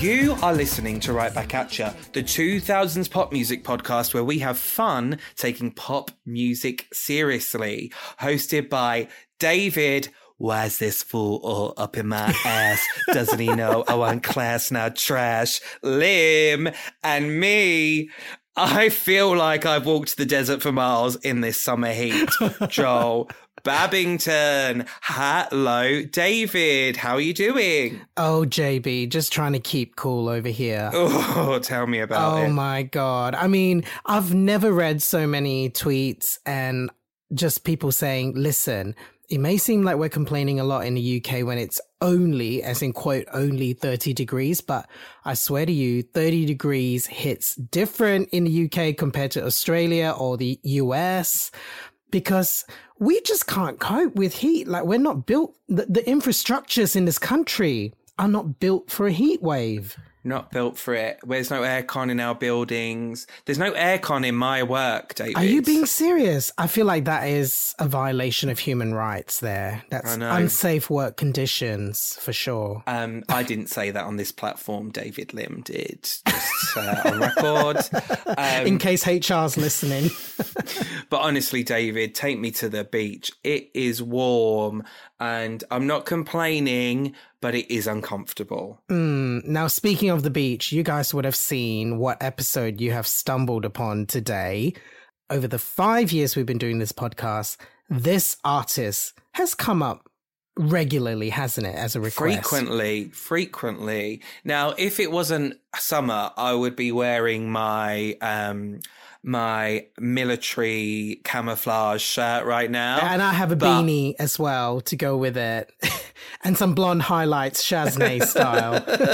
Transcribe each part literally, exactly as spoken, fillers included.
You are listening to Right Back At Ya, the two thousands pop music podcast where we have fun taking pop music seriously. Hosted by David, why's this fool all up in my ass? Doesn't he know I want class, not trash? Lim, and me. I feel like I've walked the desert for miles in this summer heat. Joel Babington. Hello, David. How are you doing? Oh, J B, just trying to keep cool over here. Oh, tell me about oh, it. Oh, my God. I mean, I've never read so many tweets and just people saying, listen, it may seem like we're complaining a lot in the U K when it's only, as in quote, only thirty degrees. But I swear to you, thirty degrees hits different in the U K compared to Australia or the U S because we just can't cope with heat. Like, we're not built, the, the infrastructures in this country are not built for a heat wave. Not built for it. There's no aircon in our buildings. There's no aircon in my work, David. Are you being serious? I feel like that is a violation of human rights there. That's unsafe work conditions, for sure. Um, I didn't say that on this platform. David Lim did. Just uh, on record. Um, in case H R's listening. But honestly, David, take me to the beach. It is warm and I'm not complaining, but it is uncomfortable. Mm, now, speaking of the beach, you guys would have seen what episode you have stumbled upon today. Over the five years we've been doing this podcast, this artist has come up regularly, hasn't it, as a request? Frequently, frequently. Now, if it wasn't summer, I would be wearing my... um my military camouflage shirt right now. And I have a but... beanie as well to go with it. And some blonde highlights, Shaznay style.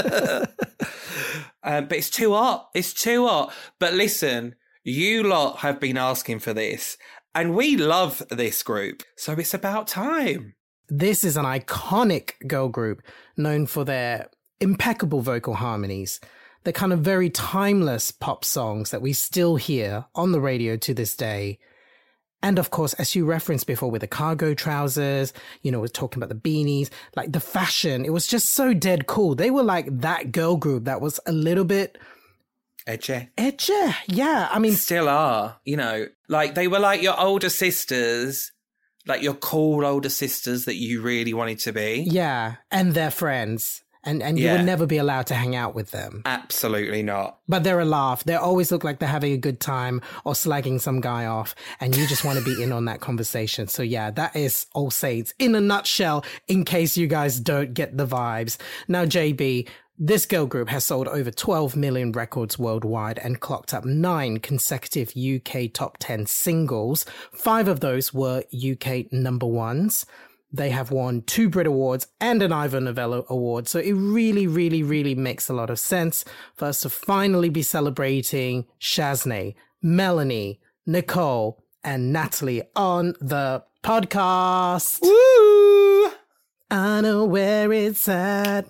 um, but it's too hot. It's too hot. But listen, you lot have been asking for this. And we love this group. So it's about time. This is an iconic girl group known for their impeccable vocal harmonies. The kind of very timeless pop songs that we still hear on the radio to this day. And of course, as you referenced before with the cargo trousers, you know, we're talking about the beanies, like the fashion, it was just so dead cool. They were like that girl group that was a little bit... Edgy. Edgy, yeah. I mean... Still are, you know, like they were like your older sisters, like your cool older sisters that you really wanted to be. Yeah, and their friends. And and you yeah. would never be allowed to hang out with them. Absolutely not. But they're a laugh. They always look like they're having a good time or slagging some guy off. And you just want to be in on that conversation. So yeah, that is All Saints in a nutshell, in case you guys don't get the vibes. Now, J B, this girl group has sold over twelve million records worldwide and clocked up nine consecutive U K top ten singles. Five of those were U K number ones. They have won two Brit Awards and an Ivor Novello Award. So it really, really, really makes a lot of sense for us to finally be celebrating Shaznay, Melanie, Nicole, and Natalie on the podcast. Woo! I know where it's at.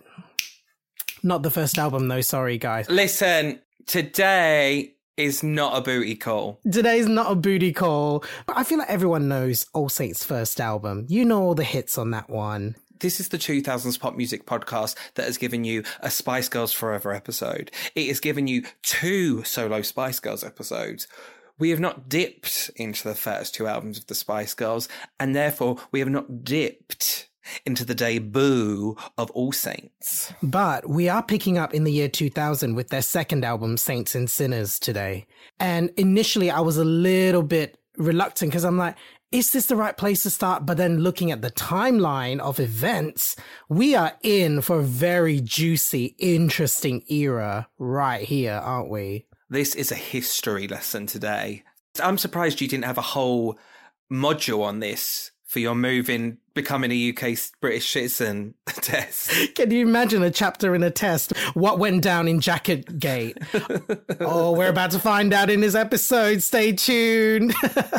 Not the first album, though. Sorry, guys. Listen, today... is not a booty call. Today's not a booty call. But I feel like everyone knows All Saints' first album. You know all the hits on that one. This is the two thousands pop music podcast that has given you a Spice Girls Forever episode. It has given you two solo Spice Girls episodes. We have not dipped into the first two albums of the Spice Girls, and therefore we have not dipped into the debut of All Saints. But we are picking up in the year two thousand with their second album, Saints and Sinners, today. And initially I was a little bit reluctant because I'm like, is this the right place to start? But then looking at the timeline of events, we are in for a very juicy, interesting era right here, aren't we? This is a history lesson today. I'm surprised you didn't have a whole module on this for your move in becoming a U K British citizen test. Can you imagine a chapter in a test? What went down in Jacket Gate? Oh, we're about to find out in this episode. Stay tuned.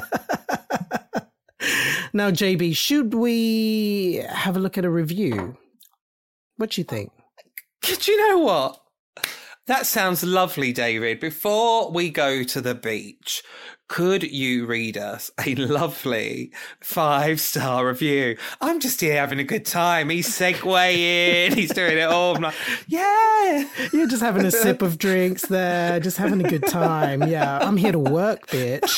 Now, J B, should we have a look at a review? What do you think? Do you know what? That sounds lovely, David. Before we go to the beach, could you read us a lovely five-star review? I'm just here having a good time. He's segueing. He's doing it all. I'm like, yeah. You're just having a sip of drinks there, just having a good time. Yeah, I'm here to work, bitch.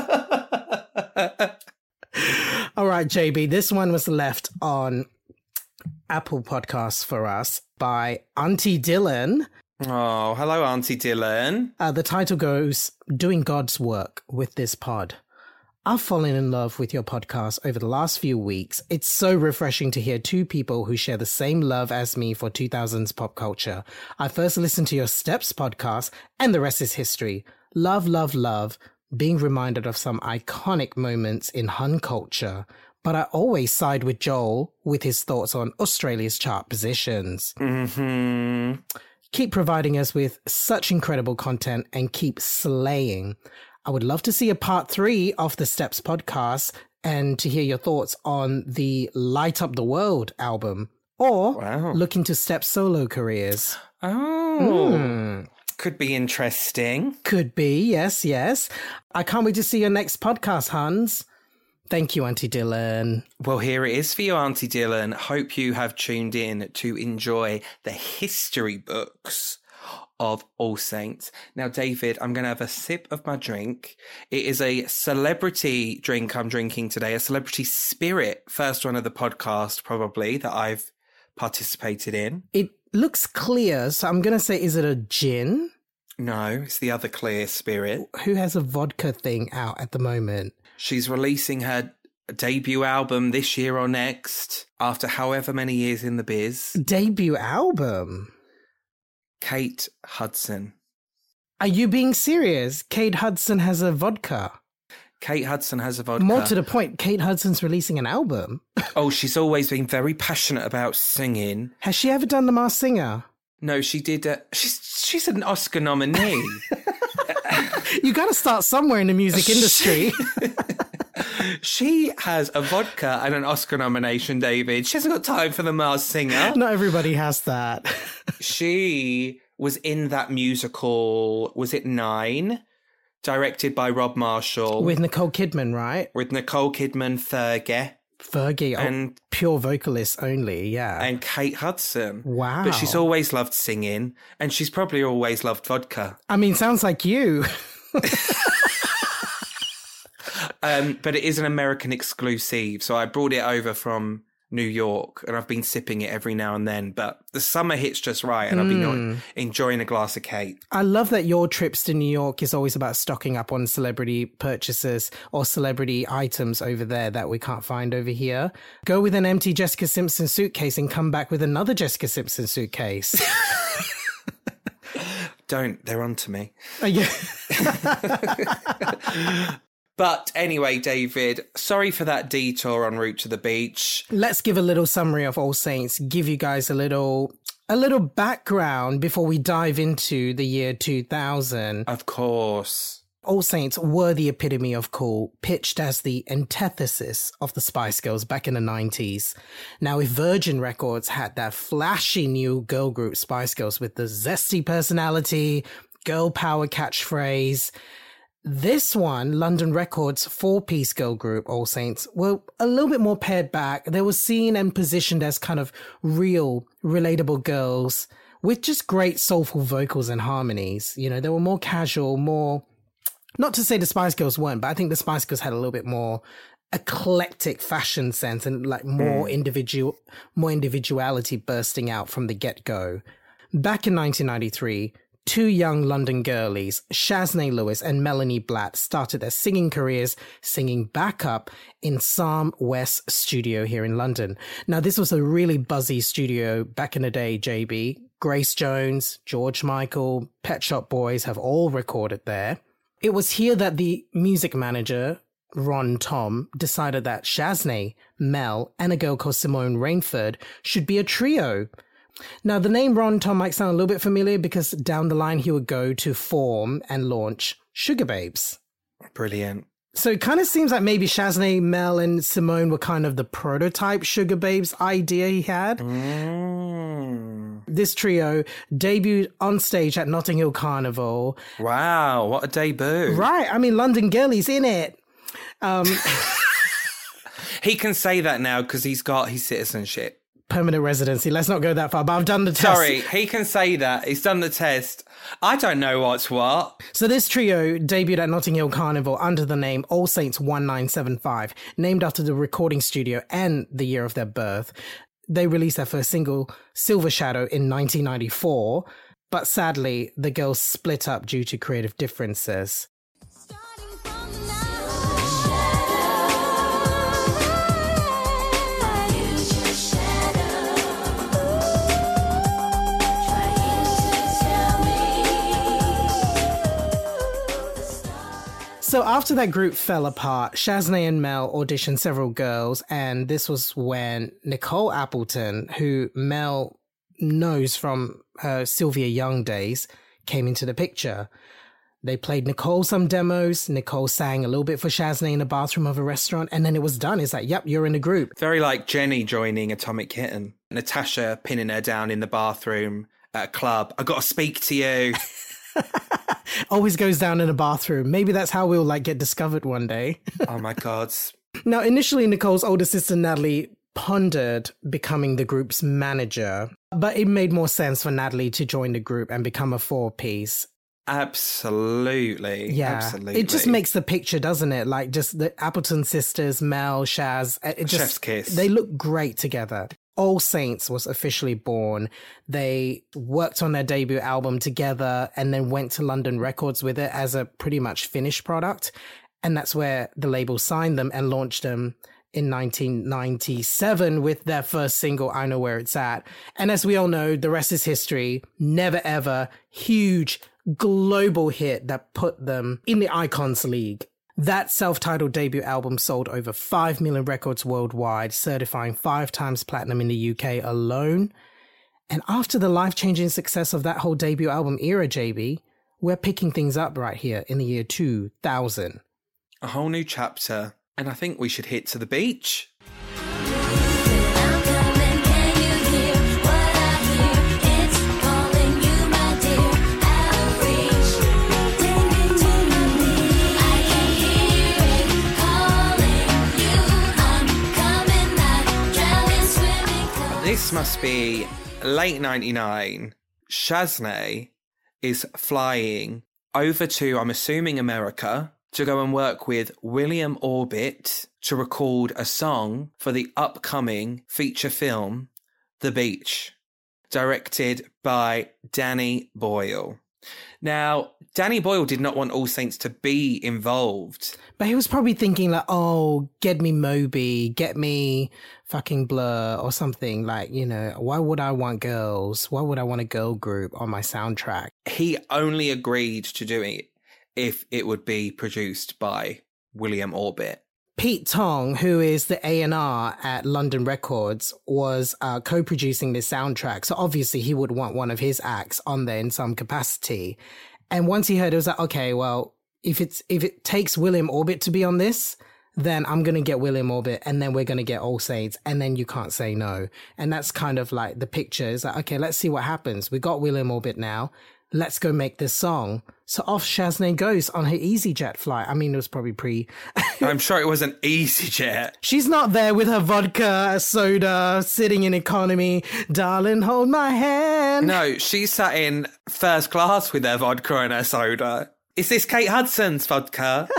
All right, J B, this one was left on Apple Podcasts for us by Auntie Dylan. Oh, hello, Auntie Dylan. Uh, the title goes, Doing God's Work with This Pod. I've fallen in love with your podcast over the last few weeks. It's so refreshing to hear two people who share the same love as me for two thousands pop culture. I first listened to your Steps podcast, and the rest is history. Love, love, love, being reminded of some iconic moments in Hun culture. But I always side with Joel with his thoughts on Australia's chart positions. Mm-hmm. Keep providing us with such incredible content and keep slaying. I would love to see a part three of the Steps podcast and to hear your thoughts on the Light Up the World album or wow. look into Steps solo careers. Oh, Mm. Could be interesting. Could be, yes, yes. I can't wait to see your next podcast, Hans. Thank you, Auntie Dylan. Well, here it is for you, Auntie Dylan. Hope you have tuned in to enjoy the history books of All Saints. Now, David, I'm going to have a sip of my drink. It is a celebrity drink I'm drinking today, a celebrity spirit, first one of the podcast probably that I've participated in. It looks clear, so I'm going to say, is it a gin? No, it's the other clear spirit. Who has a vodka thing out at the moment? She's releasing her debut album this year or next, after however many years in the biz. Debut album? Kate Hudson. Are you being serious? Kate Hudson has a vodka. Kate Hudson has a vodka. More to the point, Kate Hudson's releasing an album. Oh, she's always been very passionate about singing. Has she ever done The Masked Singer? No, she did. Uh, she's she's an Oscar nominee. You got to start somewhere in the music industry. She has a vodka and an Oscar nomination, David. She hasn't got time for The Masked Singer. Not everybody has that. She was in that musical, was it Nine? Directed by Rob Marshall. With Nicole Kidman, right? With Nicole Kidman, Fergie. Fergie, oh, and pure vocalist only, yeah. And Kate Hudson. Wow. But she's always loved singing, and she's probably always loved vodka. I mean, sounds like you. um, but it is an American exclusive, so I brought it over from New York, and I've been sipping it every now and then. But the summer hits just right, and I've been mm. enjoying a glass of Kate. I love that your trips to New York is always about stocking up on celebrity purchases or celebrity items over there that we can't find over here. Go with an empty Jessica Simpson suitcase and come back with another Jessica Simpson suitcase. Don't. They're onto me. Uh, yeah. But anyway, David, sorry for that detour en route to the beach. Let's give a little summary of All Saints, give you guys a little a little background before we dive into the year two thousand. Of course. All Saints were the epitome of cool, pitched as the antithesis of the Spice Girls back in the nineties. Now, if Virgin Records had that flashy new girl group Spice Girls with the zesty personality, girl power catchphrase, this one, London Records' four-piece girl group, All Saints, were a little bit more pared back. They were seen and positioned as kind of real, relatable girls with just great soulful vocals and harmonies. You know, they were more casual, more... Not to say the Spice Girls weren't, but I think the Spice Girls had a little bit more eclectic fashion sense and like more mm. individual, more individuality bursting out from the get-go. Back in nineteen ninety-three... two young London girlies, Shaznay Lewis and Melanie Blatt, started their singing careers singing backup in Psalm West Studio here in London. Now, this was a really buzzy studio back in the day, J B. Grace Jones, George Michael, Pet Shop Boys have all recorded there. It was here that the music manager, Ron Tom, decided that Shaznay, Mel, and a girl called Simone Rainford should be a trio. Now, the name Ron Tom might sound a little bit familiar because down the line he would go to form and launch Sugababes. Brilliant. So it kind of seems like maybe Shaznay, Mel, and Simone were kind of the prototype Sugababes idea he had. Mm. This trio debuted on stage at Notting Hill Carnival. Wow, what a debut. Right. I mean, London Girlies in it. Um, he can say that now because he's got his citizenship. Permanent residency. Let's not go that far, but I've done the test. Sorry, he can say that. He's done the test. I don't know what's what. So this trio debuted at Notting Hill Carnival under the name All Saints one nine seven five, named after the recording studio and the year of their birth. They released their first single, Silver Shadow, in nineteen ninety-four, but sadly, the girls split up due to creative differences. So after that group fell apart, Shaznay and Mel auditioned several girls, and this was when Nicole Appleton, who Mel knows from her Sylvia Young days, came into the picture. They played Nicole some demos, Nicole sang a little bit for Shaznay in the bathroom of a restaurant, and then it was done. It's like, yep, you're in a group. Very like Jenny joining Atomic Kitten. Natasha pinning her down in the bathroom at a club. I got to speak to you. Always goes down in a bathroom. Maybe that's how we'll like get discovered one day. Oh my God. Now, initially, Nicole's older sister, Natalie, pondered becoming the group's manager, but it made more sense for Natalie to join the group and become a four-piece. Absolutely. Yeah. Absolutely. It just makes the picture, doesn't it? Like just the Appleton sisters, Mel, Shaz. It just, Chef's kiss. They look great together. All Saints was officially born. They worked on their debut album together and then went to London Records with it as a pretty much finished product. And that's where the label signed them and launched them in nineteen ninety-seven with their first single, I Know Where It's At. And as we all know, the rest is history. Never Ever, huge global hit that put them in the Icons League. That self-titled debut album sold over five million records worldwide, certifying five times platinum in the U K alone. And after the life-changing success of that whole debut album era, J B, we're picking things up right here in the year two thousand. A whole new chapter. And I think we should hit to the beach. This must be late ninety-nine. Shaznay is flying over to, I'm assuming, America to go and work with William Orbit to record a song for the upcoming feature film, The Beach, directed by Danny Boyle. Now, Danny Boyle did not want All Saints to be involved. But he was probably thinking like, oh, get me Moby, get me fucking Blur or something. Like, you know, why would I want girls? Why would I want a girl group on my soundtrack? He only agreed to do it if it would be produced by William Orbit. Pete Tong, who is the A and R at London Records, was uh, co-producing this soundtrack. So obviously he would want one of his acts on there in some capacity. And once he heard it, it was like, okay, well, if it's if it takes William Orbit to be on this, then I'm going to get William Orbit and then we're going to get All Saints and then you can't say no. And that's kind of like the picture. It's like, okay, let's see what happens. We got William Orbit now. Let's go make this song. So off Shaznay goes on her EasyJet flight. I mean, it was probably pre... I'm sure it was an EasyJet. She's not there with her vodka, a soda, sitting in economy. Darling, hold my hand. No, she sat in first class with her vodka and her soda. Is this Kate Hudson's vodka?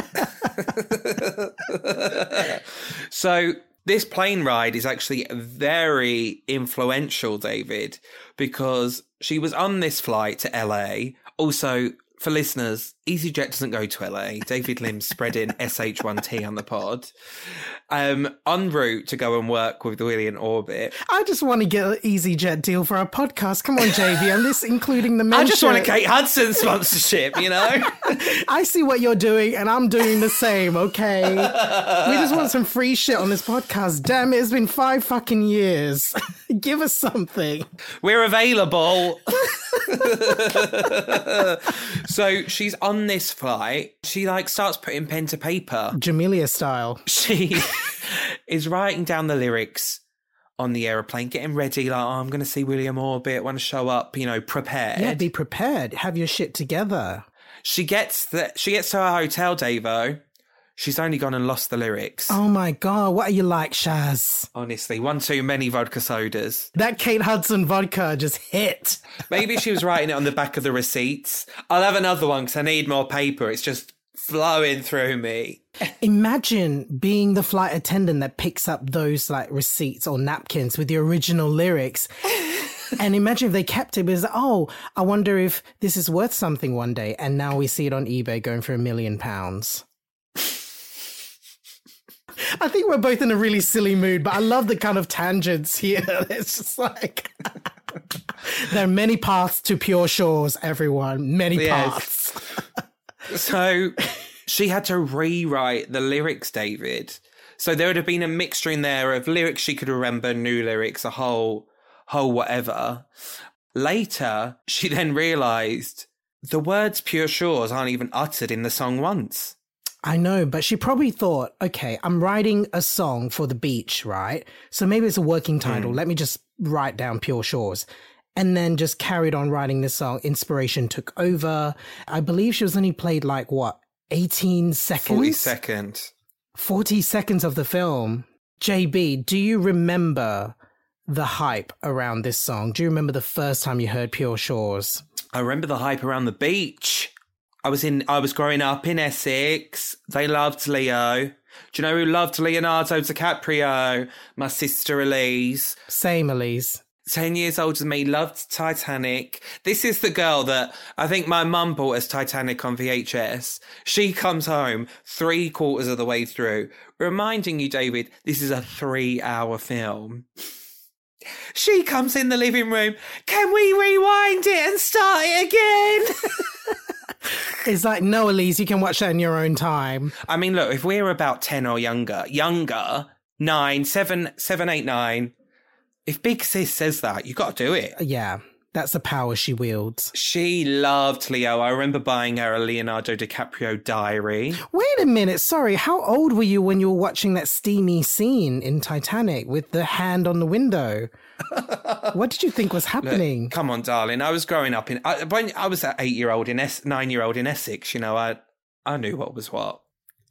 So this plane ride is actually very influential, David, because she was on this flight to L A. Also, for listeners, EasyJet doesn't go to L A. David Lim's spreading S H one T on the pod. Um, en route to go and work with William Orbit. I just want to get an EasyJet deal for our podcast. Come on, J V. I'm just including the mention. I just want a Kate Hudson sponsorship, you know? I see what you're doing, and I'm doing the same, okay? We just want some free shit on this podcast. Damn it, it's been five fucking years. Give us something. We're available. So she's on this flight. She like starts putting pen to paper. Jamelia style. She is writing down the lyrics on the aeroplane, getting ready, like, oh, I'm going to see William Orbit, want to show up, you know, prepared. Yeah, be prepared. Have your shit together. She gets the, she gets to her hotel, Davo. She's only gone and lost the lyrics. Oh my God, what are you like, Shaz? Honestly, one too many vodka sodas. That Kate Hudson vodka just hit. Maybe she was writing it on the back of the receipts. I'll have another one because I need more paper. It's just flowing through me. Imagine being the flight attendant that picks up those like receipts or napkins with the original lyrics. And imagine if they kept it because, oh, I wonder if this is worth something one day. And now we see it on eBay going for a million pounds. I think we're both in a really silly mood, but I love the kind of tangents here. It's just like, there are many paths to Pure Shores, everyone. Many Yes. paths. So she had to rewrite the lyrics, David. So there would have been a mixture in there of lyrics she could remember, new lyrics, a whole, whole whatever. Later, she then realised the words Pure Shores aren't even uttered in the song once. I know, but she probably thought, okay, I'm writing a song for the beach, right? So maybe it's a working title. Mm. Let me just write down Pure Shores. And then just carried on writing this song. Inspiration took over. I believe she was only played like, what, eighteen seconds? forty seconds. forty seconds of the film. J B, do you remember the hype around this song? Do you remember the first time you heard Pure Shores? I remember the hype around the beach. I was in. I was growing up in Essex. They loved Leo. Do you know who loved Leonardo DiCaprio? My sister Elise. Same, Elise. Ten years older than me, loved Titanic. This is the girl that I think my mum bought us Titanic on V H S. She comes home three quarters of the way through, reminding you, David, this is a three-hour film. She comes in the living room. Can we rewind it and start it again? It's like, no, Elise, you can watch that in your own time. I mean, look, if we're about ten or younger, younger, nine, seven, seven, eight, nine, if Big Sis says that, you got to do it. Yeah, that's the power she wields. She loved Leo. I remember buying her a Leonardo DiCaprio diary. Wait a minute, sorry, how old were you when you were watching that steamy scene in Titanic with the hand on the window? What did you think was happening? Look, come on, darling. I was growing up in... I, when I was that eight-year-old in Es- nine-year-old in Essex, you know, I I knew what was what.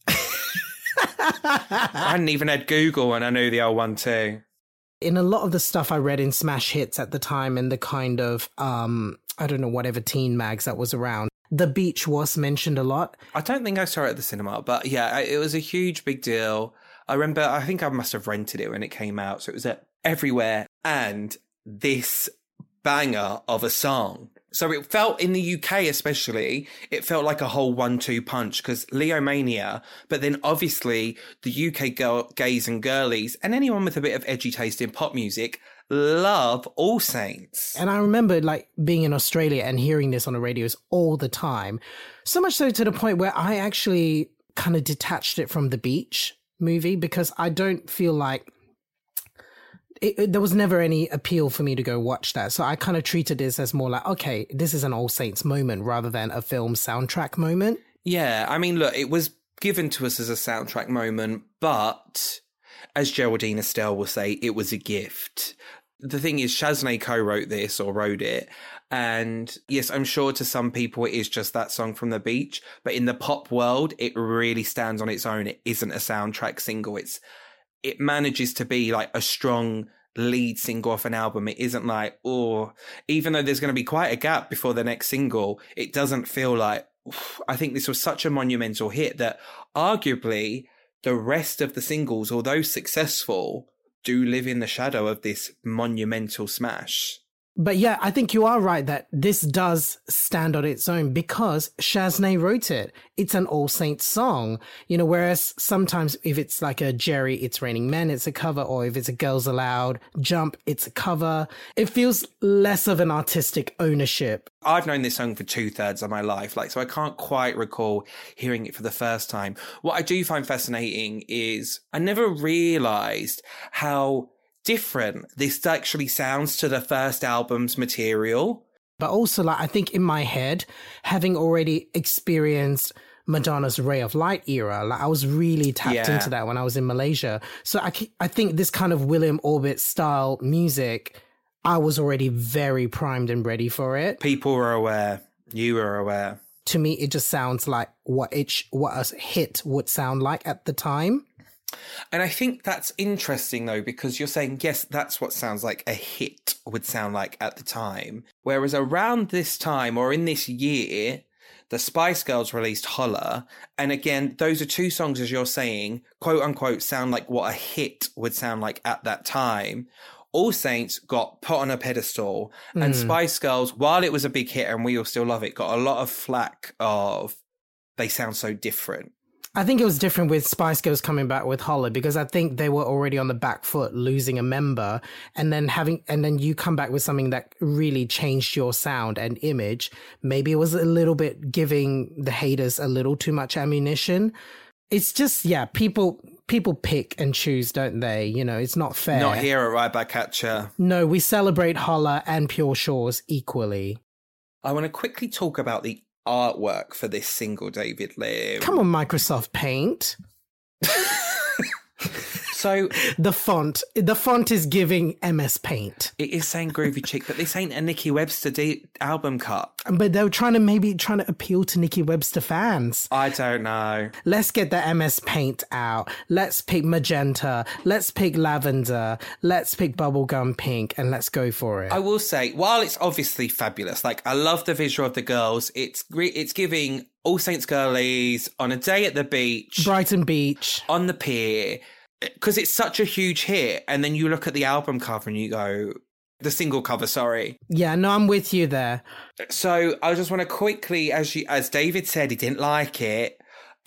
I hadn't even had Google and I knew the old one too. In a lot of the stuff I read in Smash Hits at the time and the kind of, um, I don't know, whatever teen mags that was around, the beach was mentioned a lot. I don't think I saw it at the cinema, but yeah, it was a huge, big deal. I remember, I think I must have rented it when it came out, so it was at everywhere. And this banger of a song. So it felt, in the U K especially, it felt like a whole one two punch because Leomania, but then obviously the U K girl, gays and girlies and anyone with a bit of edgy taste in pop music love All Saints. And I remember like being in Australia and hearing this on the radios all the time. So much so to the point where I actually kind of detached it from the beach movie because I don't feel like It, it, there was never any appeal for me to go watch that. So I kind of treated this as more like, okay, this is an All Saints moment rather than a film soundtrack moment. Yeah, I mean, look, it was given to us as a soundtrack moment, but as Geraldine Estelle will say, it was a gift. The thing is, Shaznay co-wrote this or wrote it. And yes, I'm sure to some people it is just that song from the beach. But in the pop world, it really stands on its own. It isn't a soundtrack single. It's It manages to be like a strong lead single off an album. It isn't like, oh, even though there's going to be quite a gap before the next single, it doesn't feel like, oof. I think this was such a monumental hit that arguably the rest of the singles, although successful, do live in the shadow of this monumental smash. But yeah, I think you are right that this does stand on its own because Shaznay wrote it. It's an All Saints song, you know, whereas sometimes if it's like a Jerry, It's Raining Men, it's a cover, or if it's a Girls Aloud, Jump, it's a cover. It feels less of an artistic ownership. I've known this song for two thirds of my life, like, so I can't quite recall hearing it for the first time. What I do find fascinating is I never realised how different this actually sounds to the first album's material. But also, like, I think in my head, having already experienced Madonna's Ray of Light era. Like, I was really tapped Yeah. into that when I was in Malaysia. So I, c- I think this kind of William Orbit style music, I was already very primed and ready for it. People were aware. You were aware. To me, it just sounds like what it sh- what a hit would sound like at the time. And I think that's interesting, though, because you're saying, yes, that's what sounds like a hit would sound like at the time. Whereas around this time or in this year, the Spice Girls released Holla. And again, those are two songs, as you're saying, quote unquote, sound like what a hit would sound like at that time. All Saints got put on a pedestal. Mm. And Spice Girls, while it was a big hit and we all still love it, got a lot of flack of they sound so different. I think it was different with Spice Girls coming back with Holla, because I think they were already on the back foot, losing a member, and then having, and then you come back with something that really changed your sound and image. Maybe it was a little bit giving the haters a little too much ammunition. It's just, yeah, people, people pick and choose, don't they? You know, it's not fair. Not here at Right Back At Ya. No, we celebrate Holla and Pure Shores equally. I want to quickly talk about the artwork for this single, David Lim. Come on, Microsoft Paint. So the font, the font is giving M S Paint. It is saying Groovy Chick, but this ain't a Nikki Webster de- album cut. But they were trying to maybe trying to appeal to Nikki Webster fans. I don't know. Let's get the M S Paint out. Let's pick magenta. Let's pick lavender. Let's pick bubblegum pink, and let's go for it. I will say, while it's obviously fabulous, like I love the visual of the girls. It's it's giving All Saints girlies on a day at the beach, Brighton Beach, on the pier. Because it's such a huge hit, and then you look at the album cover and you go, the single cover, sorry. Yeah, no, I'm with you there. So I just want to quickly, as you, as David said, he didn't like it.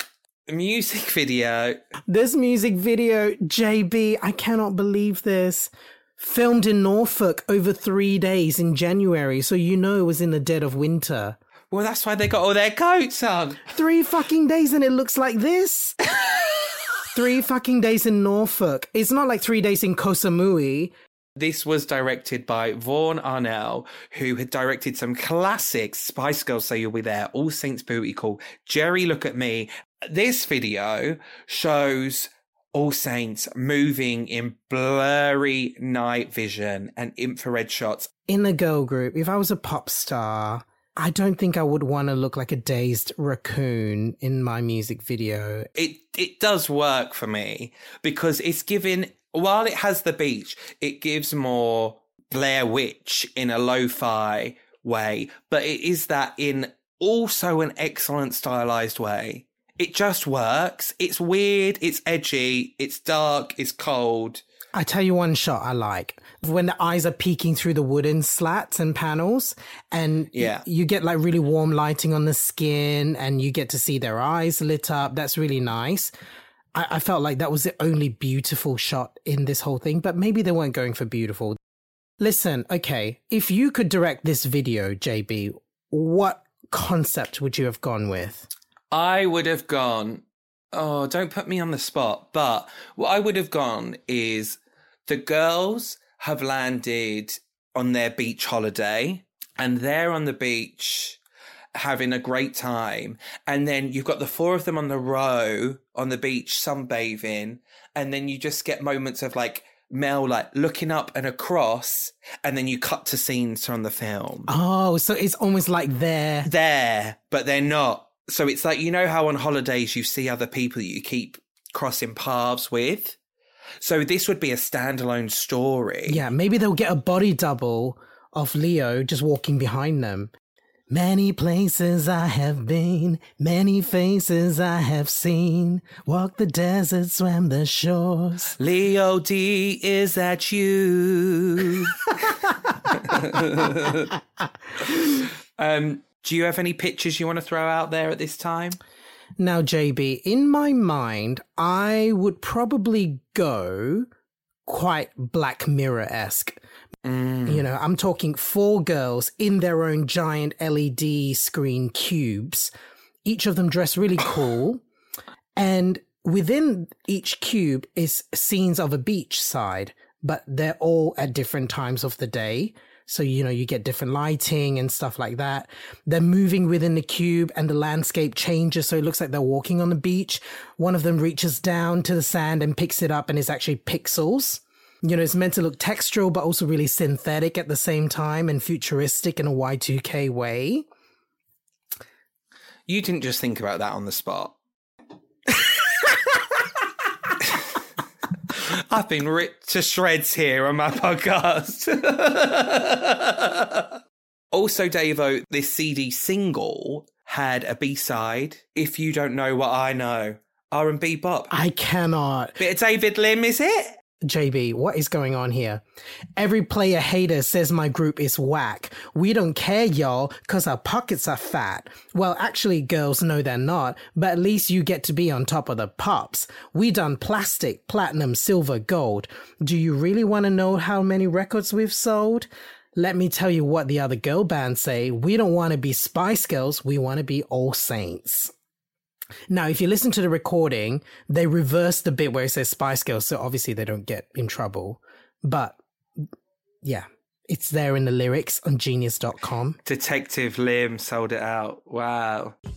Music video. This music video, J B, I cannot believe this. Filmed in Norfolk over three days in January, so you know it was in the dead of winter. Well, that's why they got all their coats on. Three fucking days and it looks like this. Three fucking days in Norfolk. It's not like three days in Koh Samui. This was directed by Vaughan Arnell, who had directed some classics. Spice Girls Say You'll Be There, All Saints Booty Call, Jerry Look at Me. This video shows All Saints moving in blurry night vision and infrared shots. In the girl group, if I was a pop star, I don't think I would want to look like a dazed raccoon in my music video. It it does work for me because it's given, while it has the beach, it gives more Blair Witch in a lo-fi way, but it is that in also an excellent stylized way. It just works. It's weird, it's edgy, it's dark, it's cold. I tell you one shot I like. When the eyes are peeking through the wooden slats and panels, and yeah. y- you get like really warm lighting on the skin and you get to see their eyes lit up. That's really nice. I, I felt like that was the only beautiful shot in this whole thing, but maybe they weren't going for beautiful. Listen, okay, if you could direct this video, J B, what concept would you have gone with? I would have gone... Oh, don't put me on the spot. But what I would have gone is the girls have landed on their beach holiday and they're on the beach having a great time. And then you've got the four of them on the row on the beach sunbathing. And then you just get moments of like Mel like looking up and across, and then you cut to scenes from the film. Oh, so it's almost like they're there, but they're not. So it's like, you know how on holidays you see other people that you keep crossing paths with? So this would be a standalone story. Yeah, maybe they'll get a body double of Leo just walking behind them. Many places I have been, many faces I have seen, walked the desert, swam the shores. Leo D, is that you? um... Do you have any pictures you want to throw out there at this time? Now, J B, in my mind, I would probably go quite Black Mirror-esque. Mm. You know, I'm talking four girls in their own giant L E D screen cubes, each of them dressed really cool. And within each cube is scenes of a beach side, but they're all at different times of the day. So, you know, you get different lighting and stuff like that. They're moving within the cube and the landscape changes. So it looks like they're walking on the beach. One of them reaches down to the sand and picks it up, and it's actually pixels. You know, it's meant to look textural, but also really synthetic at the same time and futuristic in a Y two K way. You didn't just think about that on the spot. I've been ripped to shreds here on my podcast. Also, Davo, this C D single had a B-side, If You Don't Know What I Know, R and B bop. I cannot. Bit of David Lim, is it? J B, what is going on here? Every player hater says my group is whack. We don't care, y'all, because our pockets are fat. Well, actually, girls, no, they're not, but at least you get to be on top of the pops. We done plastic, platinum, silver, gold. Do you really want to know how many records we've sold? Let me tell you what the other girl bands say. We don't want to be Spice Girls. We want to be All Saints. Now, if you listen to the recording, they reverse the bit where it says Spice Girls, so obviously they don't get in trouble. But, yeah, it's there in the lyrics on genius dot com. Detective Lim sold it out. Wow. Do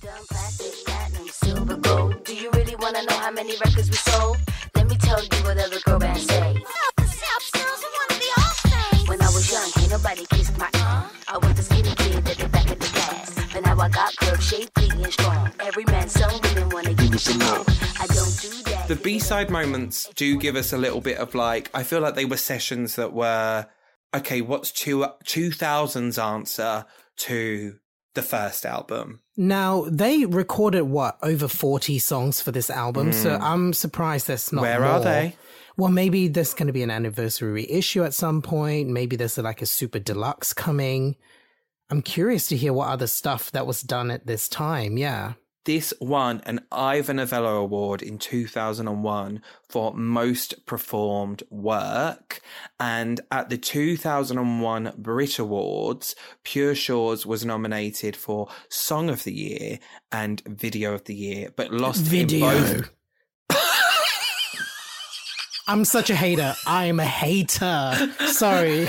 you really want to know how many records we sold? Let me tell you what other girl bands say. When I was young, ain't nobody kissed my uh. I was the skinny kid at the back of the class. But now I got curves, shapely and strong. Every man, some women want to give me some more. I don't do that. The B-side moments do give us a little bit of like, I feel like they were sessions that were, okay, what's two, two thousands answer to the first album? Now, they recorded, what, over forty songs for this album, mm. so I'm surprised there's not Where more. are they? Well, maybe there's going to be an anniversary issue at some point. Maybe there's like a super deluxe coming. I'm curious to hear what other stuff that was done at this time, yeah. This won an Ivor Novello Award in two thousand one for Most Performed Work. And at the two thousand one Brit Awards, Pure Shores was nominated for Song of the Year and Video of the Year, but lost Video. in both. I'm such a hater. I'm a hater. Sorry.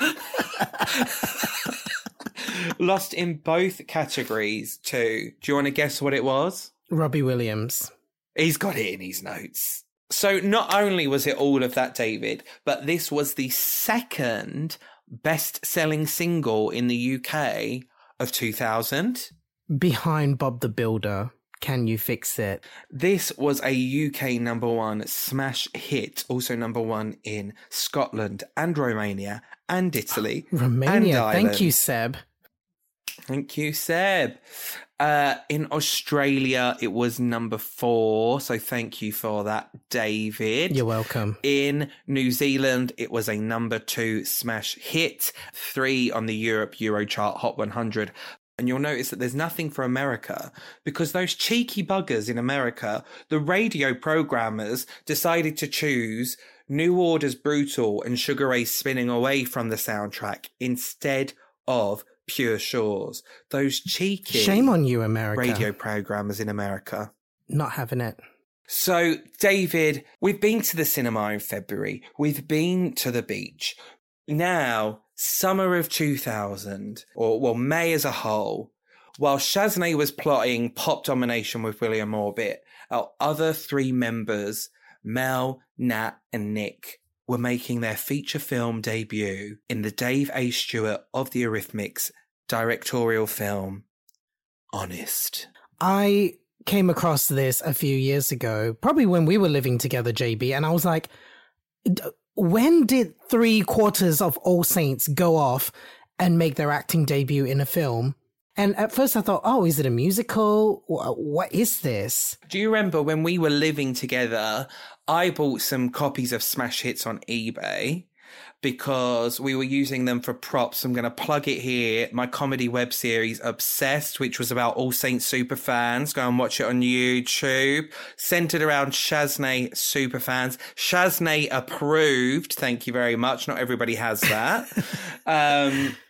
Lost in both categories too. Do you want to guess what it was? Robbie Williams. He's got it in his notes. So not only was it all of that, David, but this was the second best-selling single in the U K of two thousand. Behind Bob the Builder. Can You Fix It? This was a U K number one smash hit, also number one in Scotland and Romania and Italy. Romania, and thank you, Seb. Thank you, Seb. Uh, in Australia, it was number four, so thank you for that, David. You're welcome. In New Zealand, it was a number two smash hit, three on the Europe Eurochart Hot one hundred. And you'll notice that there's nothing for America because those cheeky buggers in America, the radio programmers, decided to choose New Order's Brutal and Sugar Ray Spinning Away from the soundtrack instead of Pure Shores. Those cheeky Shame on you, America. radio programmers in America. Not having it. So, David, we've been to the cinema in February. We've been to the beach. Now, summer of two thousand, or well, May as a whole, while Shaznay was plotting pop domination with William Orbit, our other three members, Mel, Nat, and Nick, were making their feature film debut in the Dave A. Stewart of the Eurythmics directorial film, Honest. I came across this a few years ago, probably when we were living together, J B, and I was like, when did three quarters of All Saints go off and make their acting debut in a film? And at first I thought, oh, is it a musical? What is this? Do you remember when we were living together, I bought some copies of Smash Hits on eBay because we were using them for props. I'm going to plug it here. My comedy web series, Obsessed, which was about All Saints superfans. Go and watch it on YouTube. Centered around Shaznay superfans. Shaznay approved. Thank you very much. Not everybody has that. um,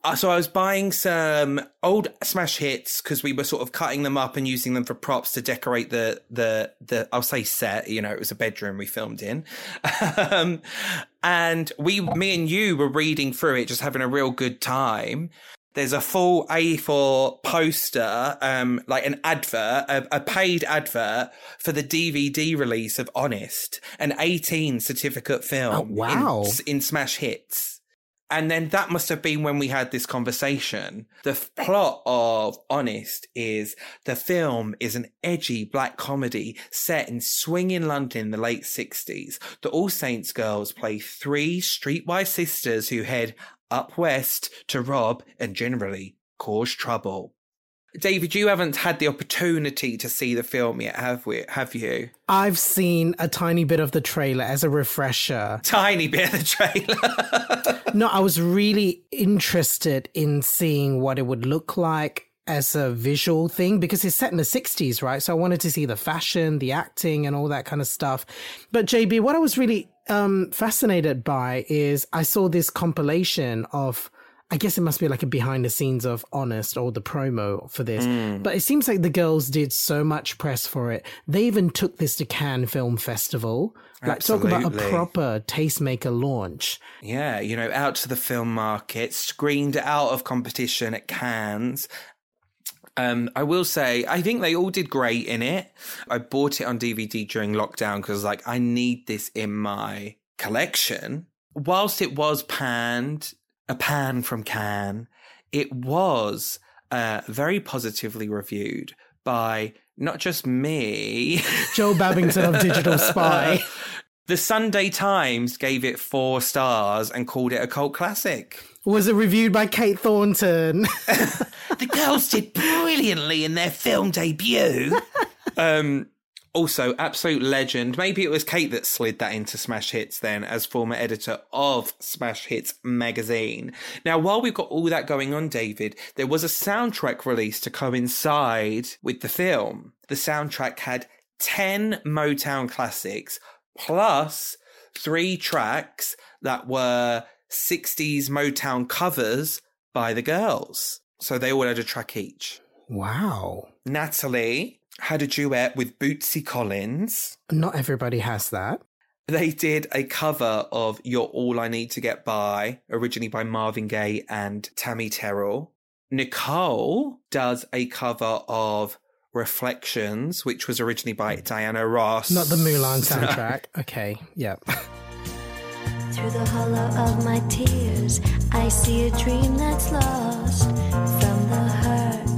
Uh, so I was buying some old smash hits because we were sort of cutting them up and using them for props to decorate the, the, the, I'll say set, you know, it was a bedroom we filmed in. um, and we, me and you were reading through it, just having a real good time. There's a full A four poster, um, like an advert, a, a paid advert for the D V D release of Honest, an eighteen certificate film. Oh, wow. in, in smash hits. And then that must have been when we had this conversation. The f- plot of Honest is the film is an edgy black comedy set in swinging London in the late sixties. The All Saints girls play three streetwise sisters who head up west to rob and generally cause trouble. David, you haven't had the opportunity to see the film yet, have we? Have you? I've seen a tiny bit of the trailer as a refresher. Tiny bit of the trailer. No, I was really interested in seeing what it would look like as a visual thing because it's set in the sixties, right? So I wanted to see the fashion, the acting and all that kind of stuff. But J B, what I was really um, fascinated by is I saw this compilation of, I guess it must be like a behind the scenes of Honest or the promo for this. Mm. But it seems like the girls did so much press for it. They even took this to Cannes Film Festival. Like, Absolutely. talk about a proper tastemaker launch. Yeah, you know, out to the film market, screened out of competition at Cannes. Um, I will say, I think they all did great in it. I bought it on D V D during lockdown because, like, I need this in my collection. Whilst it was panned, a pan from Cannes, it was uh, very positively reviewed by not just me. Joe Babington of Digital Spy. The Sunday Times gave it four stars and called it a cult classic. Was it reviewed by Kate Thornton? The girls did brilliantly in their film debut. um, also, absolute legend. Maybe it was Kate that slid that into Smash Hits then as former editor of Smash Hits magazine. Now, while we've got all that going on, David, there was a soundtrack release to coincide with the film. The soundtrack had ten Motown classics plus three tracks that were sixties Motown covers by the girls. So they all had a track each. Wow. Natalie had a duet with Bootsy Collins. Not everybody has that. They did a cover of You're All I Need to Get By, originally by Marvin Gaye and Tammy Terrell. Nicole does a cover of Reflections, which was originally by Diana Ross. Not the Mulan soundtrack. Okay, yeah. Through the hollow of my tears, I see a dream that's lost from the hurt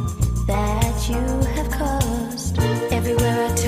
that you have caused. Everywhere I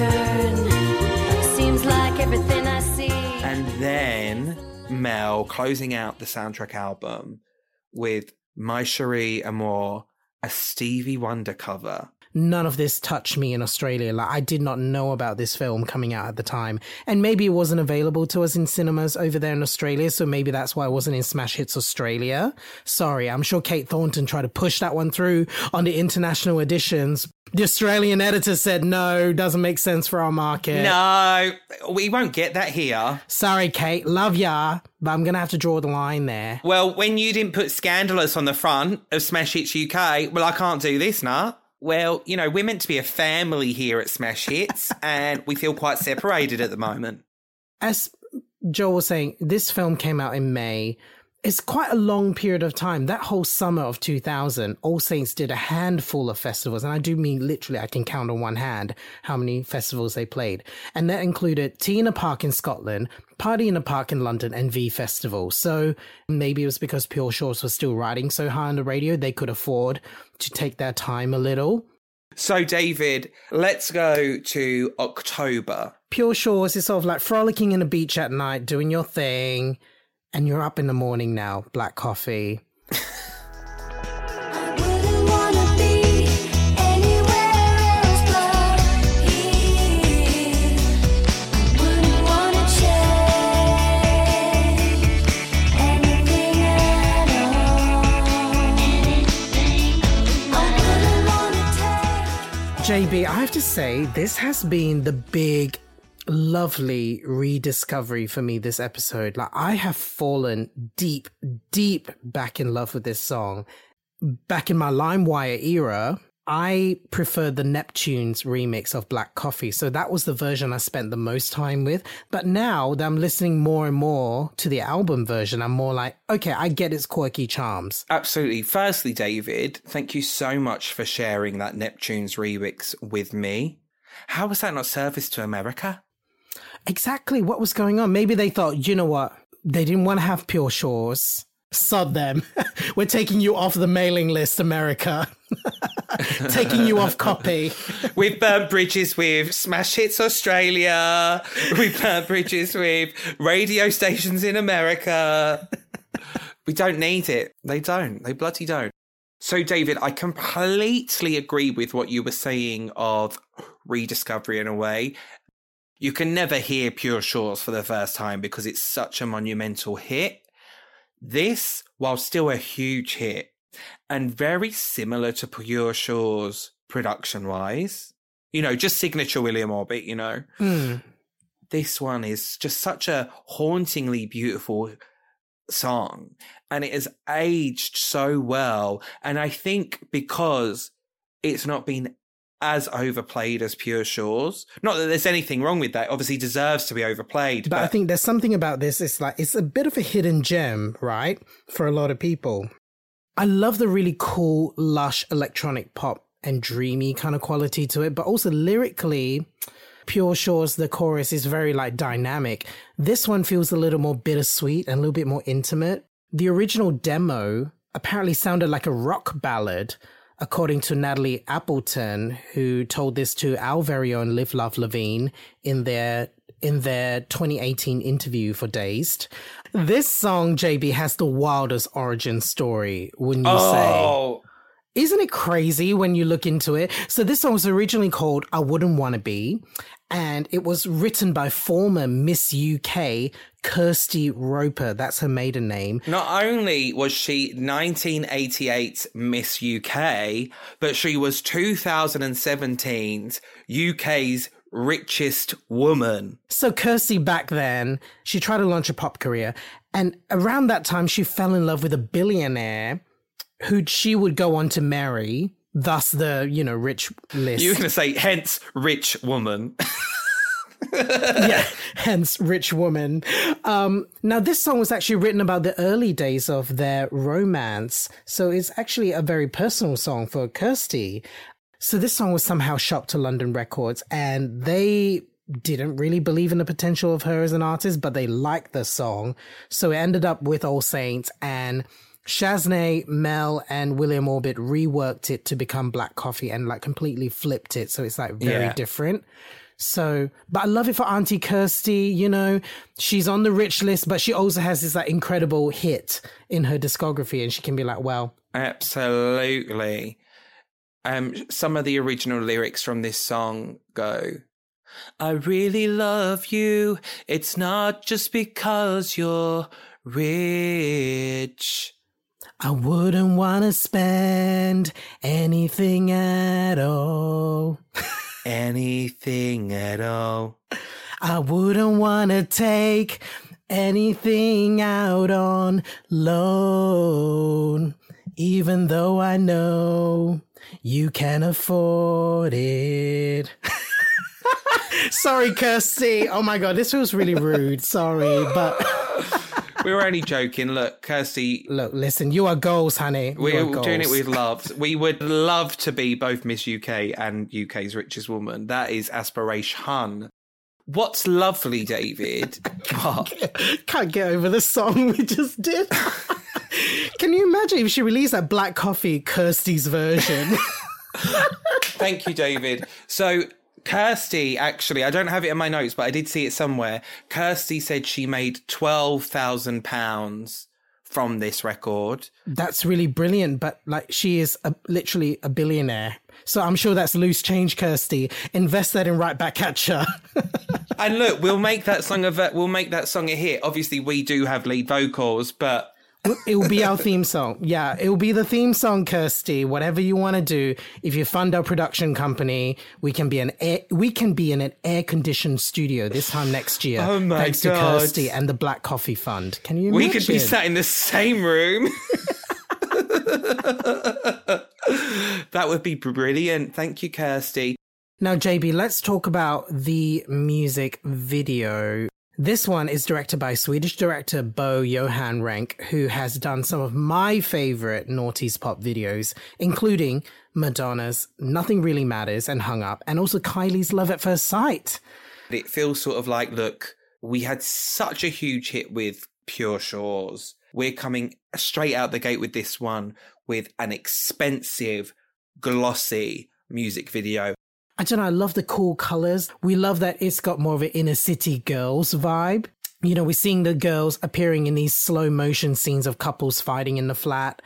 turn, seems like everything I see. And then Mel closing out the soundtrack album with My Cherie Amour, a Stevie Wonder cover. None of this touched me in Australia. Like, I did not know about this film coming out at the time. And maybe it wasn't available to us in cinemas over there in Australia, so maybe that's why it wasn't in Smash Hits Australia. Sorry, I'm sure Kate Thornton tried to push that one through on the international editions. The Australian editor said, no, doesn't make sense for our market. No, we won't get that here. Sorry, Kate, love ya, but I'm going to have to draw the line there. Well, when you didn't put Scandalous on the front of Smash Hits U K, well, I can't do this now. Well, you know, we're meant to be a family here at Smash Hits, and we feel quite separated at the moment. As Joel was saying, this film came out in May. It's quite a long period of time. That whole summer of two thousand, All Saints did a handful of festivals, and I do mean literally, I can count on one hand how many festivals they played. And that included Tea in a Park in Scotland, Party in a Park in London, and V Festival. So maybe it was because Pure Shores was still riding so high on the radio, they could afford to take their time a little. So, David, let's go to October. Pure Shores is sort of like frolicking in a beach at night, doing your thing. And you're up in the morning now, black coffee. I wouldn't wanna be anywhere else but here. I wouldn't wanna change anything at all. I wouldn't wanna take. J B, I have to say, this has been the big lovely rediscovery for me this episode. Like, I have fallen deep, deep back in love with this song. Back in my LimeWire era, I preferred the Neptunes remix of Black Coffee. So that was the version I spent the most time with. But now that I'm listening more and more to the album version, I'm more like, okay, I get its quirky charms. Absolutely. Firstly, David, thank you so much for sharing that Neptunes remix with me. How was that not service to America? Exactly. What was going on? Maybe they thought, you know what? They didn't want to have Pure Shores. Sod them. We're taking you off the mailing list, America. Taking you off copy. We've burnt bridges with Smash Hits Australia. We've burnt bridges with radio stations in America. We don't need it. They don't. They bloody don't. So, David, I completely agree with what you were saying of rediscovery in a way. You can never hear Pure Shores for the first time because it's such a monumental hit. This, while still a huge hit, and very similar to Pure Shores production-wise, you know, just signature William Orbit, you know. Mm. This one is just such a hauntingly beautiful song, and it has aged so well. And I think because it's not been as overplayed as Pure Shores. Not that there's anything wrong with that. Obviously deserves to be overplayed. But, but I think there's something about this. It's like, it's a bit of a hidden gem, right? For a lot of people. I love the really cool, lush electronic pop and dreamy kind of quality to it. But also lyrically, Pure Shores, the chorus is very like dynamic. This one feels a little more bittersweet and a little bit more intimate. The original demo apparently sounded like a rock ballad, according to Natalie Appleton, who told this to our very own Live Love Levine in their in their twenty eighteen interview for Dazed. This song, J B, has the wildest origin story, wouldn't you oh. say? Isn't it crazy when you look into it? So this song was originally called I Wouldn't Wanna Be, and it was written by former Miss U K, Kirsty Roper. That's her maiden name. Not only was she nineteen eighty-eight Miss U K, but she was two thousand seventeen's U K's richest woman. So Kirsty back then, she tried to launch a pop career, and around that time she fell in love with a billionaire who she would go on to marry, thus the, you know, rich list. You were going to say, hence, rich woman. Yeah, hence, rich woman. Um, now, this song was actually written about the early days of their romance, so it's actually a very personal song for Kirsty. So this song was somehow shopped to London Records, and they didn't really believe in the potential of her as an artist, but they liked the song. So it ended up with All Saints, and Shaznay, Mel, and William Orbit reworked it to become Black Coffee and like completely flipped it. So it's like very yeah. different. So, but I love it for Auntie Kirsty, you know, she's on the rich list, but she also has this like incredible hit in her discography, and she can be like, well. Absolutely. Um, some of the original lyrics from this song go, I really love you. It's not just because you're rich. I wouldn't want to spend anything at all. Anything at all. I wouldn't want to take anything out on loan, even though I know you can afford it. Sorry, Kirsty. Oh my God, this was really rude. Sorry, but... We were only joking. Look, Kirsty. Look, listen, you are goals, honey. We're goals. doing it with love. We would love to be both Miss U K and U K's richest woman. That is aspiration. What's lovely, David? Can't, get, can't get over the song we just did. Can you imagine if she released that Black Coffee Kirsty's version? Thank you, David. So... Kirsty, actually, I don't have it in my notes, but I did see it somewhere. Kirsty said she made twelve thousand pounds from this record. That's really brilliant, but like she is a, literally a billionaire. So I'm sure that's loose change, Kirsty. Invest that in Right Back At Ya. And look, we'll make that song a we'll make that song a hit. Obviously, we do have lead vocals, but It will be our theme song. Yeah, it will be the theme song, Kirsty. Whatever you want to do. If you fund our production company, we can be an air, we can be in an air-conditioned studio this time next year. Oh my thanks God. to Kirsty and the Black Coffee Fund. Can you imagine? We could be sat in the same room. That would be brilliant. Thank you, Kirsty. Now, J B, let's talk about the music video. This one is directed by Swedish director Bo Johan Renck, who has done some of my favorite noughties pop videos, including Madonna's Nothing Really Matters and Hung Up, and also Kylie's Love at First Sight. It feels sort of like, look, we had such a huge hit with Pure Shores. We're coming straight out the gate with this one with an expensive, glossy music video. I don't know, I love the cool colours. We love that it's got more of an inner city girls vibe. You know, we're seeing the girls appearing in these slow motion scenes of couples fighting in the flat.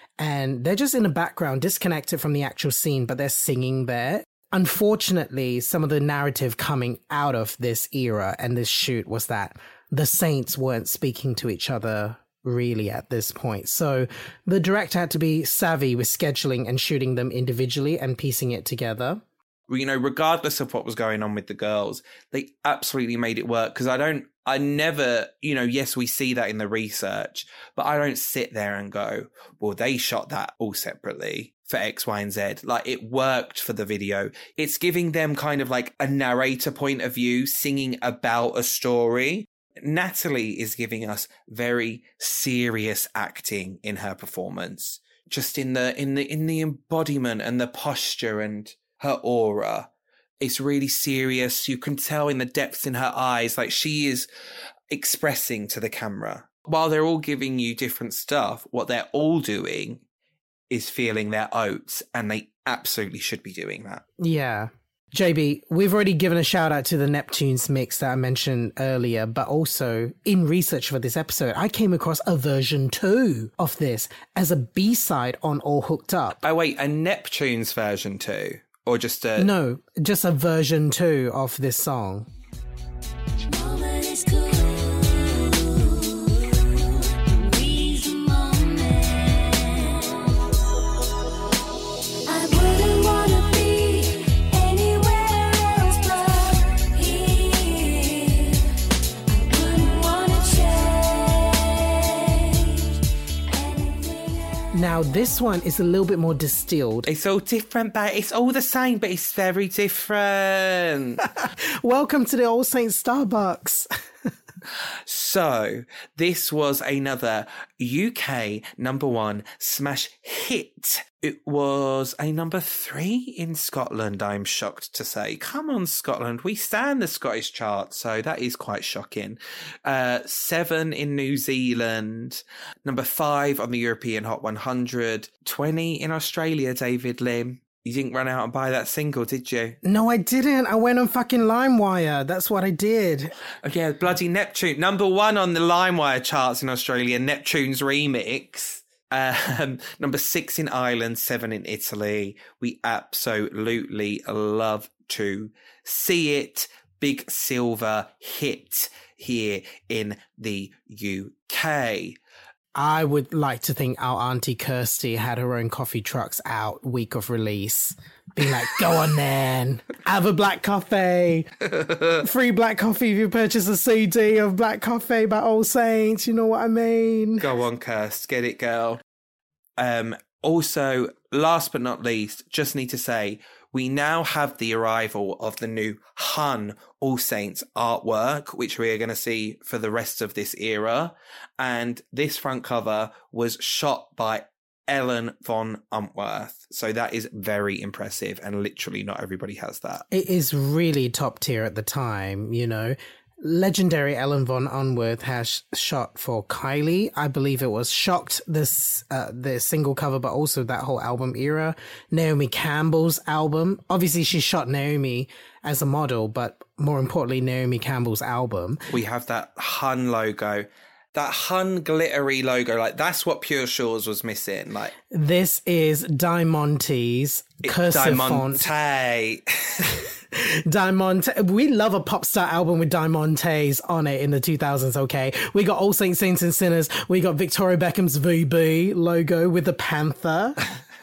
And they're just in the background, disconnected from the actual scene, but they're singing there. Unfortunately, some of the narrative coming out of this era and this shoot was that the Saints weren't speaking to each other really at this point. So the director had to be savvy with scheduling and shooting them individually and piecing it together. You know, regardless of what was going on with the girls, they absolutely made it work. Because I don't, I never, you know, yes, we see that in the research, but I don't sit there and go, well, they shot that all separately for X, Y, and Z. Like, it worked for the video. It's giving them kind of like a narrator point of view, singing about a story. Natalie is giving us very serious acting in her performance, just in the, in the, in the embodiment and the posture and her aura. It's really serious. You can tell in the depths in her eyes, like she is expressing to the camera. While they're all giving you different stuff, what they're all doing is feeling their oats, and they absolutely should be doing that. Yeah. J B, we've already given a shout out to the Neptunes mix that I mentioned earlier, but also in research for this episode, I came across a version two of this as a B-side on All Hooked Up. Oh, wait, a Neptunes version two? Or just a... No, just a version two of this song. Now, this one is a little bit more distilled. It's all different, but it's all the same, but it's very different. Welcome to the All Saints Starbucks. So, this was another U K number one smash hit. It was a number three in Scotland, I'm shocked to say. Come on, Scotland. We stand the Scottish chart, so that is quite shocking. Uh, seven in New Zealand. Number five on the European Hot one hundred. twenty in Australia, David Lim. You didn't run out and buy that single, did you? No, I didn't. I went on fucking LimeWire. That's what I did. Oh, yeah, bloody Neptune. Number one on the LimeWire charts in Australia, Neptune's remix. Um, number six in Ireland, seven in Italy. We absolutely love to see it. Big silver hit here in the U K. I would like to think our Auntie Kirsty had her own coffee trucks out week of release. Being like, go on then, have a black coffee. Free black coffee if you purchase a C D of Black Coffee by All Saints. You know what I mean? Go on, Kirst. Get it, girl. Um, also, last but not least, just need to say, we now have the arrival of the new Hun All Saints artwork, which we are going to see for the rest of this era. And this front cover was shot by Ellen von Untworth. So that is very impressive. And literally not everybody has that. It is really top tier at the time, you know. Legendary Ellen von Unworth has shot for Kylie. I believe it was Shocked, this uh, the single cover, but also that whole album era. Naomi Campbell's album. Obviously, she shot Naomi as a model, but more importantly, Naomi Campbell's album. We have that Hun logo. That Hun glittery logo. Like, that's what Pure Shores was missing. Like, this is Diamonte's cursive font. Diamante. Diamante. We love a pop star album with Diamantes on it in the two thousands, okay? We got All Saints, Saints and Sinners. We got Victoria Beckham's V B logo with the panther.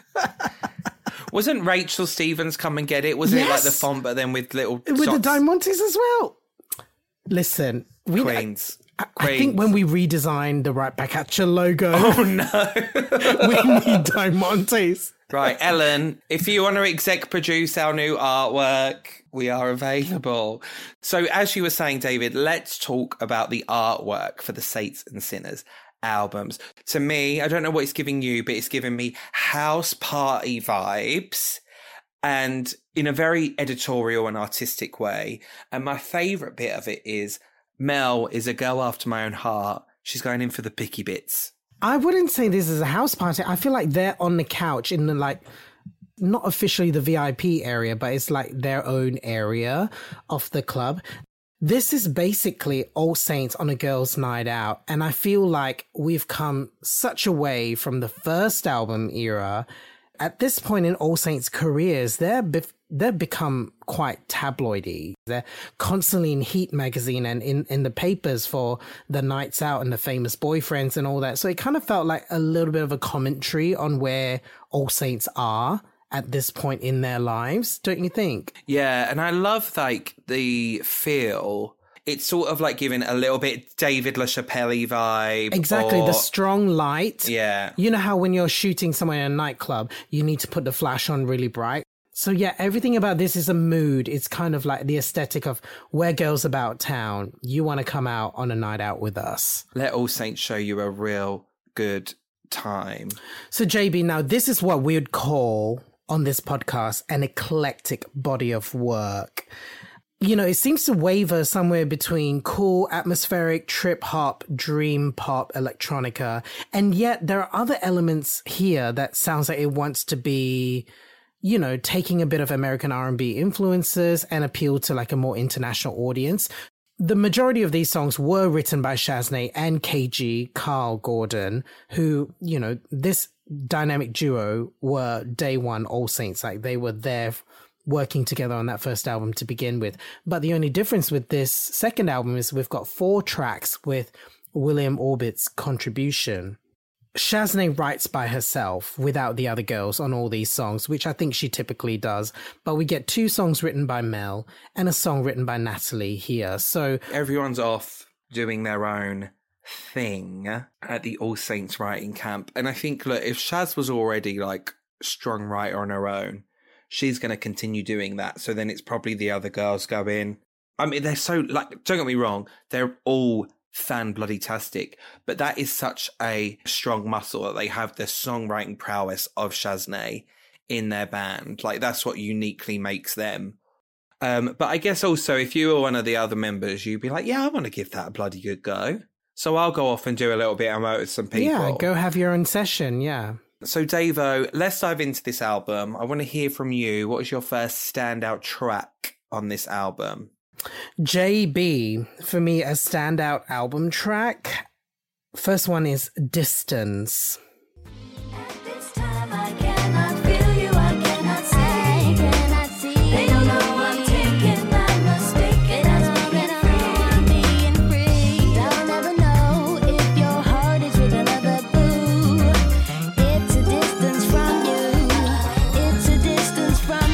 Wasn't Rachel Stevens Come and Get It? Wasn't Yes. it like the font, but then with little With shots? the Diamantes as well. Listen, we Queens. I, I think when we redesign the Right Back At You logo, Oh, no. we need Diamantes. Right, Ellen, if you want to exec produce our new artwork, we are available. So as you were saying, David, let's talk about the artwork for the Saints and Sinners albums. To me, I don't know what it's giving you, but it's giving me house party vibes and in a very editorial and artistic way. And my favourite bit of it is Mel is a girl after my own heart. She's going in for the picky bits. I wouldn't say this is a house party. I feel like they're on the couch in the, like, not officially the V I P area, but it's like their own area of the club. This is basically All Saints on a girls' night out. And I feel like we've come such a way from the first album era. At this point in All Saints' careers, they're bef- they've become quite tabloidy. They're constantly in Heat magazine and in, in the papers for the nights out and the famous boyfriends and all that. So it kind of felt like a little bit of a commentary on where All Saints are at this point in their lives, don't you think? Yeah, and I love like the feel. It's sort of like giving a little bit David LaChapelle vibe. Exactly, or, the strong light. Yeah. You know how when you're shooting somewhere in a nightclub, you need to put the flash on really bright? So yeah, everything about this is a mood. It's kind of like the aesthetic of we're girls about town. You want to come out on a night out with us. Let All Saints show you a real good time. So J B, now this is what we would call on this podcast an eclectic body of work. You know, it seems to waver somewhere between cool, atmospheric, trip hop, dream pop, electronica. And yet there are other elements here that sounds like it wants to be, you know, taking a bit of American R and B influences and appeal to like a more international audience. The majority of these songs were written by Shaznay and K G, Carl Gordon, who, you know, this dynamic duo were day one All Saints. Like they were there working together on that first album to begin with. But the only difference with this second album is we've got four tracks with William Orbit's contribution. Shaznay writes by herself without the other girls on all these songs, which I think she typically does. But we get two songs written by Mel and a song written by Natalie here. So everyone's off doing their own thing at the All Saints writing camp. And I think, look, if Shaz was already like strong writer on her own, she's going to continue doing that. So then it's probably the other girls go in. I mean, they're so, like, don't get me wrong, they're all fan-bloody-tastic, but that is such a strong muscle that they have the songwriting prowess of Shaznay in their band. Like, that's what uniquely makes them. Um, but I guess also, if you were one of the other members, you'd be like, yeah, I want to give that a bloody good go. So I'll go off and do a little bit of with some people. yeah, go have your own session, yeah. So, Davo, let's dive into this album. I want to hear from you. What was your first standout track on this album? J B, for me, a standout album track. First one is Distance. At this time I cannot feel you, I cannot see, cannot see. They don't know I'm taking my mistake, and I'm being free, being free. They'll never know if your heart is with another boo. It's a distance from you, it's a distance from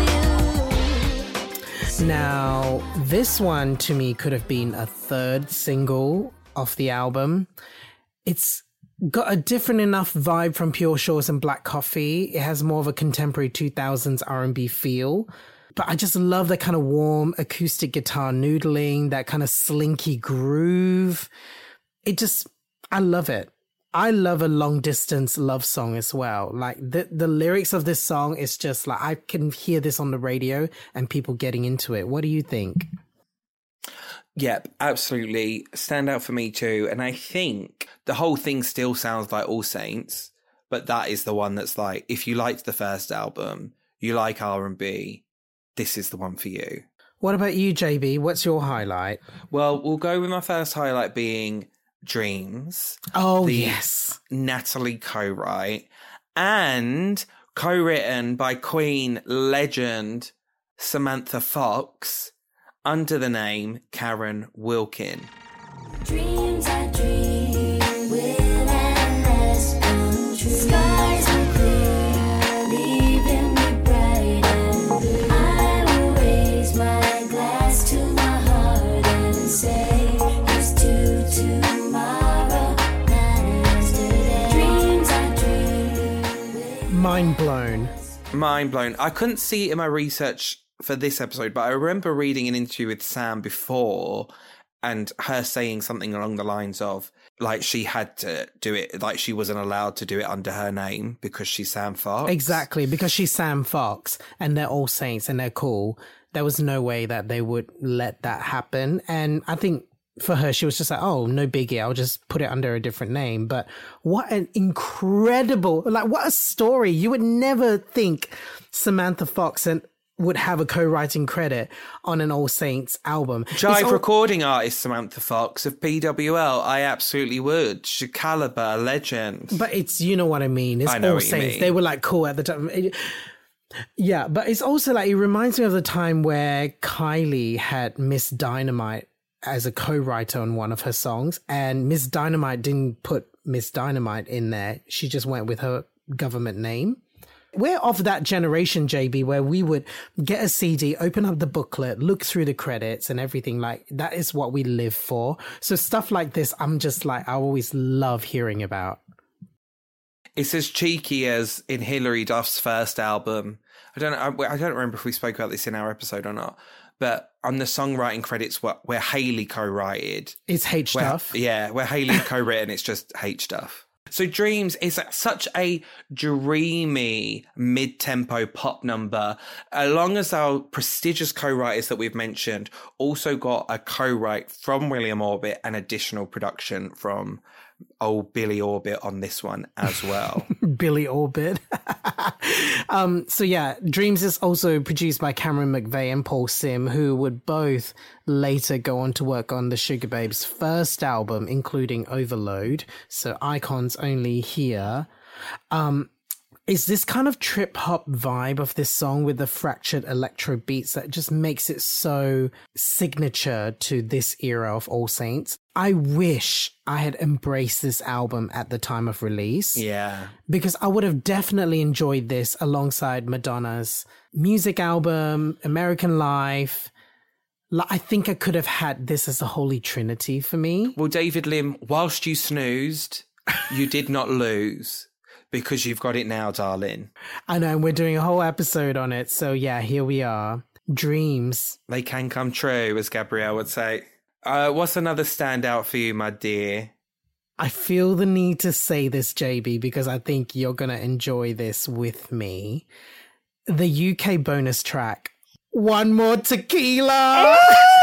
you. Now, this one to me could have been a third single off the album. It's got a different enough vibe from Pure Shores and Black Coffee. It has more of a contemporary two thousands R and B feel. But I just love that kind of warm acoustic guitar noodling, that kind of slinky groove. It just, I love it. I love a long distance love song as well. Like the, the lyrics of this song is just like, I can hear this on the radio and people getting into it. What do you think? Yep, absolutely. Stand out for me too. And I think the whole thing still sounds like All Saints, but that is the one that's like, if you liked the first album, you like R and B, this is the one for you. What about you, J B? What's your highlight? Well, we'll go with my first highlight being Dreams. Oh, the yes. Natalie co-write and co-written by Queen legend Samantha Fox under the name Karen Wilkin. Dreams I dream will at last come true. Skies are clear, leaving me bright and blue. I will raise my glass to my heart and say, here's to tomorrow, not yesterday. Dreams I dream will Mind blown. Mind blown. I couldn't see it in my research for this episode, but I remember reading an interview with Sam before and her saying something along the lines of, like, she had to do it, like she wasn't allowed to do it under her name because she's Sam Fox. Exactly, because she's Sam Fox and they're All Saints and they're cool. There was no way that they would let that happen. And I think for her, she was just like, oh, no biggie, I'll just put it under a different name. But what an incredible, like, what a story. You would never think Samantha Fox and would have a co-writing credit on an All Saints album. Jive all- recording artist Samantha Fox of P W L. I absolutely would. She caliber, legend. But it's, you know what I mean. It's I know All what you Saints. mean. They were like cool at the time. It- yeah, but it's also like, it reminds me of the time where Kylie had Miss Dynamite as a co-writer on one of her songs, and Miss Dynamite didn't put Miss Dynamite in there. She just went with her government name. We're of that generation, J B, where we would get a C D, open up the booklet, look through the credits and everything. Like, that is what we live for. So stuff like this, I'm just like, I always love hearing about. It's as cheeky as in Hilary Duff's first album. I don't know. I, I don't remember if we spoke about this in our episode or not, but on the songwriting credits where, where Hayley co-wrote, It's H where, stuff. yeah, where Hayley co-written, it's just H stuff. So Dreams is such a dreamy mid-tempo pop number, along as our prestigious co-writers that we've mentioned also got a co-write from William Orbit and additional production from old Billy Orbit on this one as well. Billy Orbit. um, so yeah, Dreams is also produced by Cameron McVeigh and Paul Sim, who would both later go on to work on the Sugar Babes' first album, including Overload. So icons only here. Um, is this kind of trip hop vibe of this song with the fractured electro beats that just makes it so signature to this era of All Saints. I wish I had embraced this album at the time of release. Yeah. Because I would have definitely enjoyed this alongside Madonna's music album, American Life. Like, I think I could have had this as a holy trinity for me. Well, David Lim, whilst you snoozed, you did not lose. Because you've got it now, darling. I know, and we're doing a whole episode on it. So yeah, here we are. Dreams. They can come true, as Gabrielle would say. Uh, what's another standout for you, my dear? I feel the need to say this, J B, because I think you're going to enjoy this with me. The U K bonus track, One More Tequila.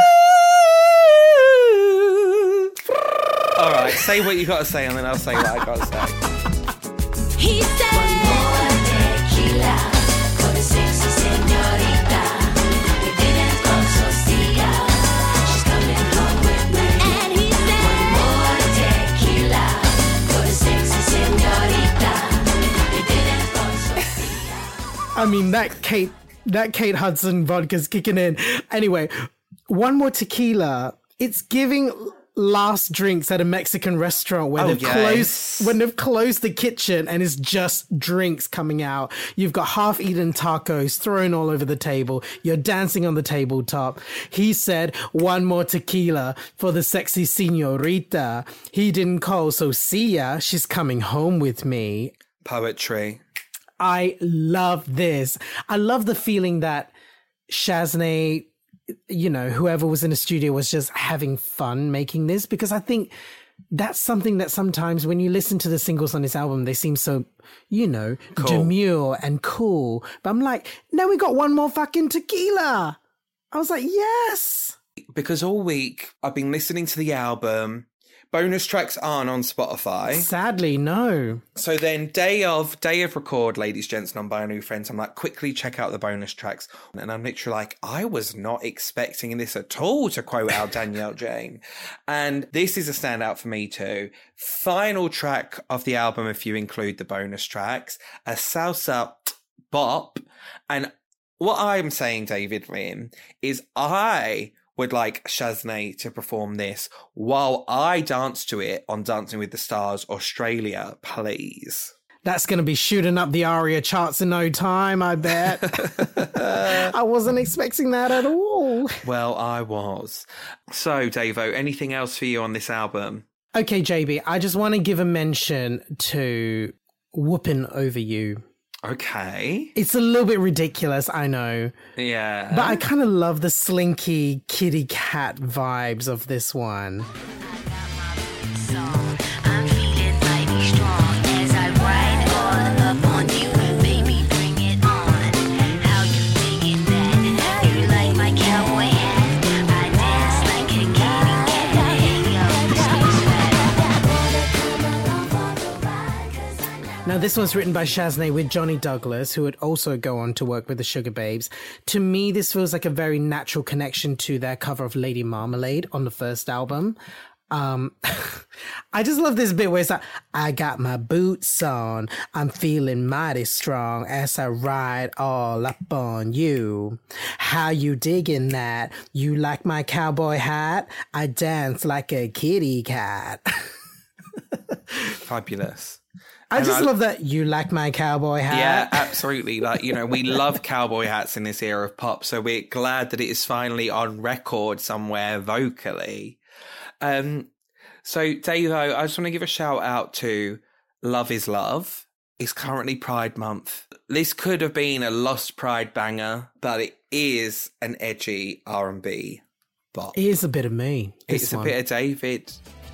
All right, say what you got to say, and then I'll say what I got to say. He said, one more tequila for the sexy señorita. We didn't go so see ya. She's coming home with me. And he said, one more tequila for the sexy señorita. We didn't go so see ya. I mean, that Kate, that Kate Hudson vodka's kicking in. Anyway, One More Tequila. It's giving last drinks at a Mexican restaurant where Oh, they've yes. closed when they've closed the kitchen and it's just drinks coming out. You've got half-eaten tacos thrown all over the table. You're dancing on the tabletop. He said, one more tequila for the sexy señorita. He didn't call, so see ya. She's coming home with me. Poetry. I love this. I love the feeling that Shaznay, you know, whoever was in the studio was just having fun making this, because I think that's something that sometimes when you listen to the singles on this album, they seem so, you know, Cool. demure and cool. But I'm like, now we got one more fucking tequila. I was like, yes. Because all week I've been listening to the album. Bonus tracks aren't on Spotify. Sadly, no. So then day of, day of record, ladies, gents, non-binary friends, I'm like, quickly check out the bonus tracks. And I'm literally like, I was not expecting this at all, to quote out Danielle Jane. And this is a standout for me too. Final track of the album, if you include the bonus tracks, a salsa bop. And what I'm saying, David Lynn, is I would like Shaznay to perform this while I dance to it on Dancing with the Stars Australia, please. That's going to be shooting up the ARIA charts in no time, I bet. I wasn't expecting that at all. Well, I was. So, Davo, anything else for you on this album? Okay, J B, I just want to give a mention to Whoopin' Over You. Okay. It's a little bit ridiculous, I know. Yeah. But I kind of love the slinky kitty cat vibes of this one. Now, this was written by Shaznay with Johnny Douglas, who would also go on to work with the Sugar Babes. To me, this feels like a very natural connection to their cover of Lady Marmalade on the first album. Um, I just love this bit where it's like, I got my boots on, I'm feeling mighty strong as I ride all up on you. How you digging that? You like my cowboy hat? I dance like a kitty cat. Fabulous. I And just I- love that you like my cowboy hat. Yeah, absolutely. Like, you know, we love cowboy hats in this era of pop, so we're glad that it is finally on record somewhere vocally. Um, so, Davo, I just want to give a shout out to Love is Love. It's currently Pride Month. This could have been a Lost Pride banger, but it is an edgy R and B bop. It is a bit of me. This It's one. a bit of David.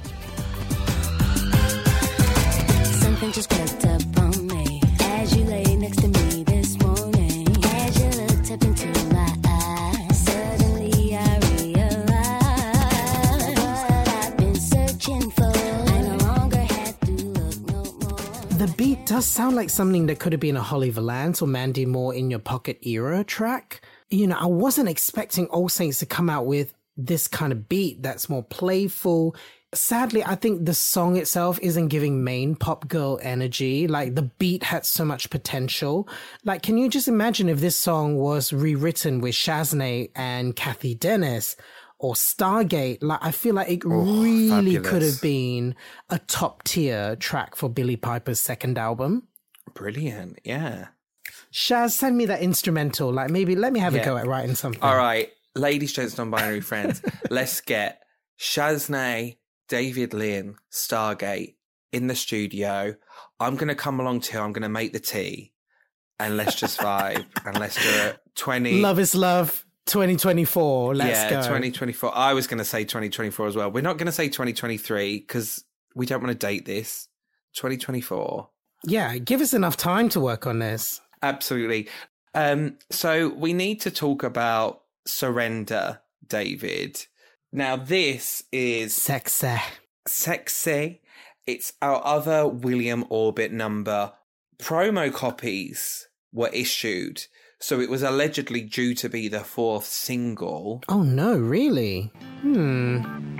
Something just picked up on me as you lay next to me this morning. As you looked up into my eyes, suddenly I realized what I've been searching for. I no longer had to look no more. The beat does sound like something that could have been a Holly Valance or Mandy Moore In Your Pocket era track. You know, I wasn't expecting All Saints to come out with this kind of beat that's more playful. Sadly, I think the song itself isn't giving main pop girl energy. Like, the beat had so much potential. Like, can you just imagine if this song was rewritten with Shaznay and Kathy Dennis or Stargate? Like, I feel like it really fabulous. could have been a top tier track for Billie Piper's second album. Brilliant, yeah. Shaz, send me that instrumental. Like, maybe let me have Yeah. a go at writing something. All right, ladies, gents, non-binary friends, let's get Shaznay, David Lynn, Stargate in the studio. I'm going to come along too. I'm going to make the tea and let's just vibe and let's do it. twenty Love is Love twenty twenty-four. Let's yeah, go. twenty twenty-four. I was going to say twenty twenty-four as well. We're not going to say twenty twenty-three because we don't want to date this. twenty twenty-four. Yeah, give us enough time to work on this. Absolutely. Um, so we need to talk about Surrender, David. Now, this is Sexy. Sexy. It's our other William Orbit number. Promo copies were issued, so it was allegedly due to be the fourth single. Oh no, really? Hmm.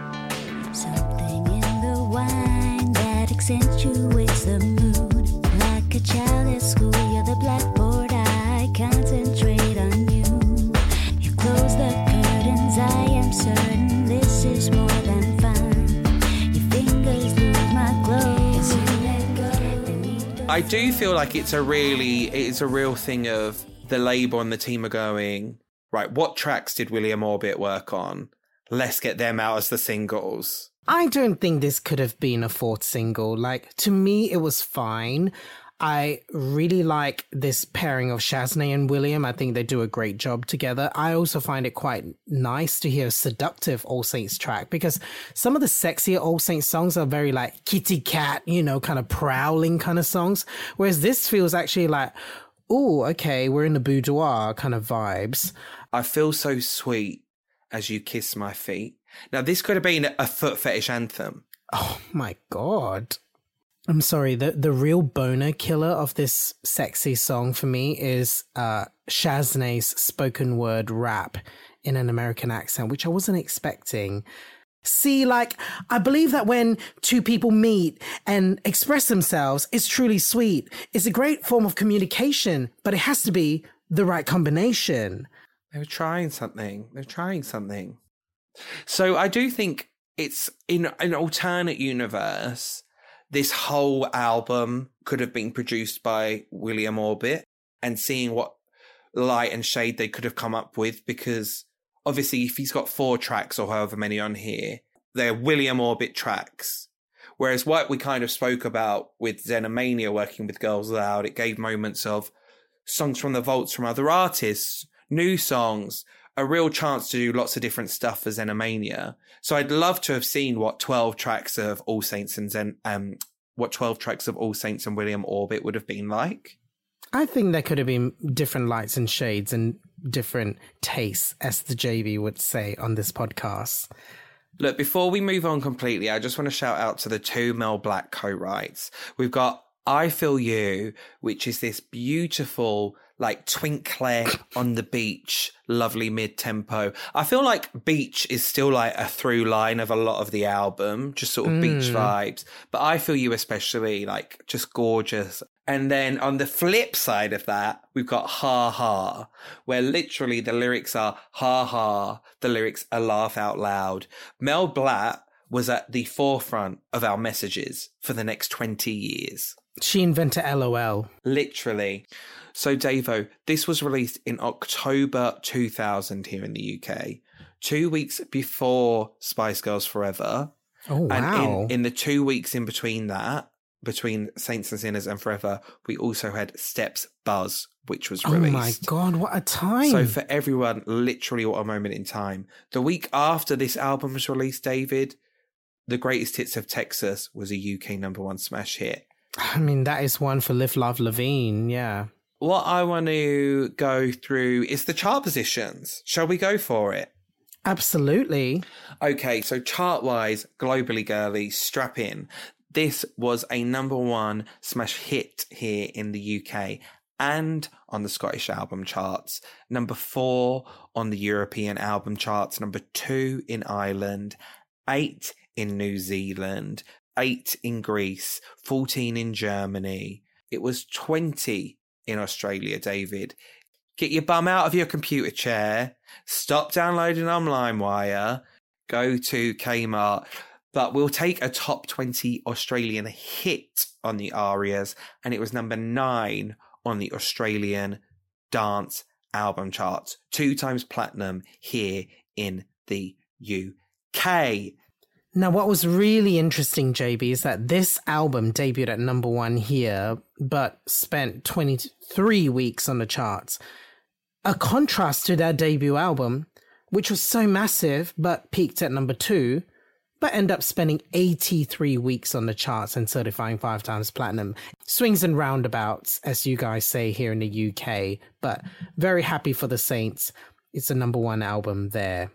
Something in the wine that accentuates the mood. Like a child at school, you're the blackboard, I concentrate on you. You close the curtains, I am certain this is more than fun. Your fingers lose my clothes, you let go. I do feel like it's a really, it's a real thing of the label and the team are going, right, what tracks did William Orbit work on? Let's get them out as the singles. I don't think this could have been a fourth single. Like, to me, it was fine. I really like this pairing of Shaznay and William. I think they do a great job together. I also find it quite nice to hear a seductive All Saints track because some of the sexier All Saints songs are very like kitty cat, you know, kind of prowling kind of songs. Whereas this feels actually like, oh, okay, we're in the boudoir kind of vibes. I feel so sweet as you kiss my feet. Now, this could have been a foot fetish anthem. Oh my God. I'm sorry, the, the real boner killer of this sexy song for me is uh, Shaznay's spoken word rap in an American accent, which I wasn't expecting. See, like, I believe that when two people meet and express themselves, it's truly sweet. It's a great form of communication, but it has to be the right combination. They were trying something. They're trying something. So I do think it's in an alternate universe, this whole album could have been produced by William Orbit, and seeing what light and shade they could have come up with, because obviously if he's got four tracks or however many on here, they're William Orbit tracks. Whereas what we kind of spoke about with Xenomania working with Girls Aloud, it gave moments of songs from the vaults from other artists, new songs, a real chance to do lots of different stuff for Xenomania. So I'd love to have seen what twelve tracks of All Saints and Zen, um, what twelve tracks of All Saints and William Orbit would have been like. I think there could have been different lights and shades and different tastes, as the J B would say on this podcast. Look, before we move on completely, I just want to shout out to the two Mel Black co-writes. We've got I Feel You, which is this beautiful, like, twinkle on the beach, lovely mid-tempo. I feel like beach is still like a through line of a lot of the album, just sort of mm. beach vibes. But I Feel You especially, like, just gorgeous. And then on the flip side of that, we've got Ha Ha, where literally the lyrics are ha ha, the lyrics are laugh out loud. Mel Black was at the forefront of our messages for the next twenty years. She invented L O L. Literally. So, Davo, this was released in October two thousand here in the U K, two weeks before Spice Girls Forever. Oh, wow. And in, in the two weeks in between that, between Saints and Sinners and Forever, we also had Steps Buzz, which was released. Oh, my God, what a time. So, for everyone, literally what a moment in time. The week after this album was released, David, The Greatest Hits of Texas was a U K number one smash hit. I mean, that is one for Live Love Levine, yeah. What I want to go through is the chart positions. Shall we go for it? Absolutely. Okay, so chart-wise, globally, girly, strap in. This was a number one smash hit here in the U K and on the Scottish album charts. Number four on the European album charts. Number two in Ireland. Eight in New Zealand. Eight in Greece, fourteen in Germany. It was twenty in Australia, David. Get your bum out of your computer chair. Stop downloading on LimeWire. Go to Kmart. But we'll take a top twenty Australian hit on the Arias, and it was number nine on the Australian dance album charts. Two times platinum here in the U K. Now, what was really interesting, J B, is that this album debuted at number one here, but spent twenty-three weeks on the charts. A contrast to their debut album, which was so massive, but peaked at number two, but ended up spending eighty-three weeks on the charts and certifying five times platinum. Swings and roundabouts, as you guys say here in the U K, but very happy for the Saints. It's a number one album there.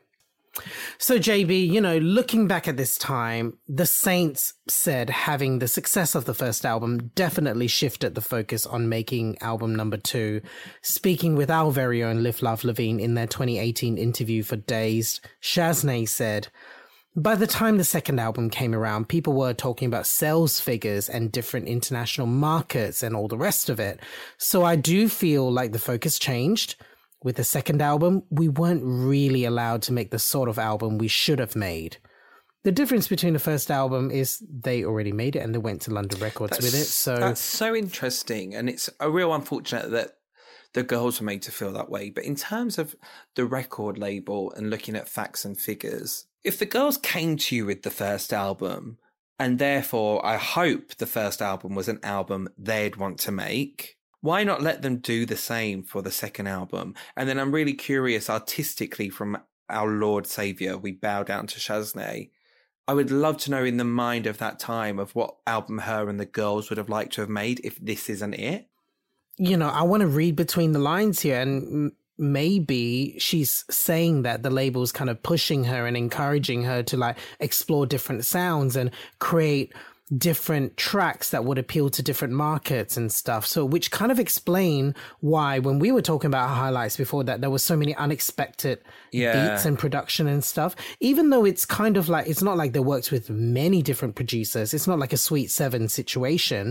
So, J B, you know, looking back at this time, the Saints said having the success of the first album definitely shifted the focus on making album number two. Speaking with our very own Live Love Levine in their twenty eighteen interview for Dazed, Shaznay said, by the time the second album came around, people were talking about sales figures and different international markets and all the rest of it. So I do feel like the focus changed. With the second album, we weren't really allowed to make the sort of album we should have made. The difference between the first album is they already made it and they went to London Records that's, with it. So that's so interesting. And it's a real unfortunate that the girls were made to feel that way. But in terms of the record label and looking at facts and figures, if the girls came to you with the first album, and therefore I hope the first album was an album they'd want to make, why not let them do the same for the second album? And then I'm really curious, artistically, from our Lord Saviour, we bow down to Shaznay. I would love to know in the mind of that time of what album her and the girls would have liked to have made if this isn't it. You know, I want to read between the lines here, and maybe she's saying that the label's kind of pushing her and encouraging her to like explore different sounds and create different tracks that would appeal to different markets and stuff. So which kind of explain why when we were talking about highlights before that, there were so many unexpected yeah. beats and production and stuff, even though it's kind of like, it's not like they worked with many different producers. It's not like a Sweet Seven situation,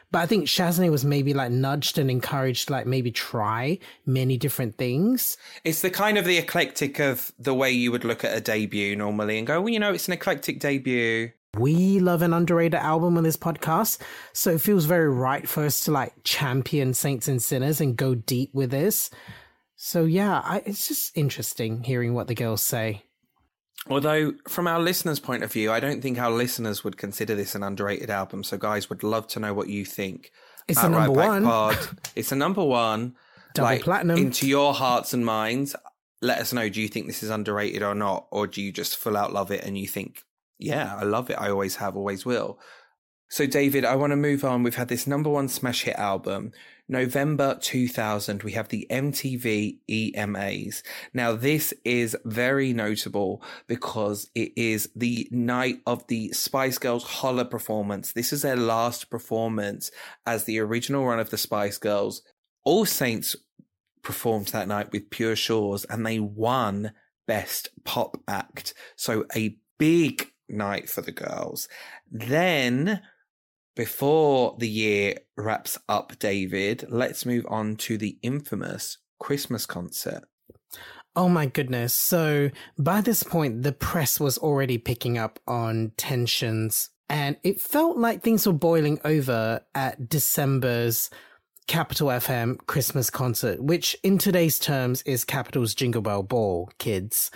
But I think Shaznay was maybe like nudged and encouraged to like maybe try many different things. It's the kind of the eclectic of the way you would look at a debut normally and go, well, you know, it's an eclectic debut. We love an underrated album on this podcast, so it feels very right for us to like champion Saints and Sinners and go deep with this. So yeah, I, it's just interesting hearing what the girls say. Although, from our listeners' point of view, I don't think our listeners would consider this an underrated album. So, guys, would love to know what you think. It's a number Right one. Pod, it's a number one. Double like, platinum. Into your hearts and minds, let us know. Do you think this is underrated or not? Or do you just full out love it and you think, yeah, I love it. I always have, always will. So, David, I want to move on. We've had this number one smash hit album. November two thousand, we have the M T V E M As. Now, this is very notable because it is the night of the Spice Girls Holla performance. This is their last performance as the original run of the Spice Girls. All Saints performed that night with Pure Shores and they won Best Pop Act. So a big night for the girls. Then, before the year wraps up, David, let's move on to the infamous Christmas concert. Oh my goodness. So by this point, the press was already picking up on tensions and it felt like things were boiling over at December's Capital F M Christmas concert, which in today's terms is Capital's Jingle Bell Ball, kids.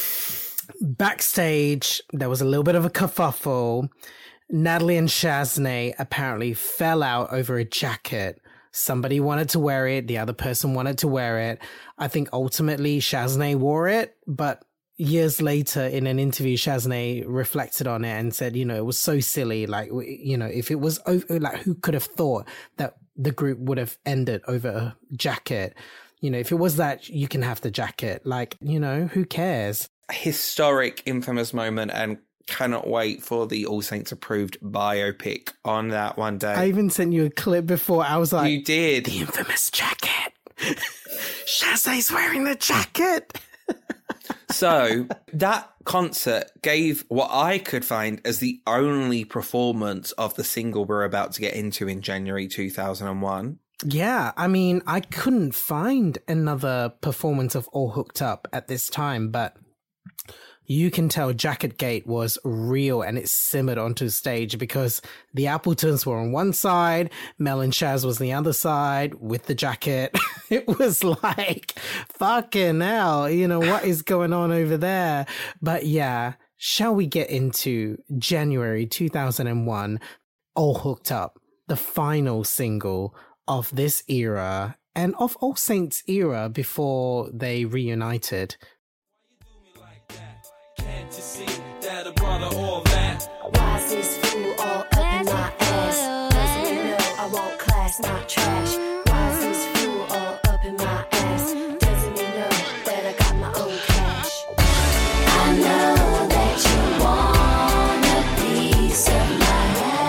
Backstage, there was a little bit of a kerfuffle. Natalie and Shaznay apparently fell out over a jacket. Somebody wanted to wear it. The other person wanted to wear it. I think ultimately Shaznay wore it, but years later in an interview, Shaznay reflected on it and said, you know, it was so silly. Like, you know, if it was over, like, who could have thought that the group would have ended over a jacket? You know, if it was that, you can have the jacket. Like, you know, who cares? Historic, infamous moment, and cannot wait for the All Saints approved biopic on that one day. I even sent you a clip before. I was like, you did. The infamous jacket. Shaznay's wearing the jacket. So that concert gave what I could find as the only performance of the single we're about to get into in January two thousand one. Yeah, I mean, I couldn't find another performance of All Hooked Up at this time, but you can tell Jacket Gate was real and it simmered onto the stage because the Appletons were on one side, Mel and Shaz was on the other side with the jacket. It was like, fucking hell, you know, what is going on over there? But yeah, shall we get into January two thousand one, All Hooked Up, the final single of this era and of All Saints era before they reunited. Can't you see that a brother all that? Why is this fool all up in my ass? Doesn't he know I want class, not trash? Why is this fool all up in my ass? Doesn't he know that I got my own cash? I know that you want a piece of my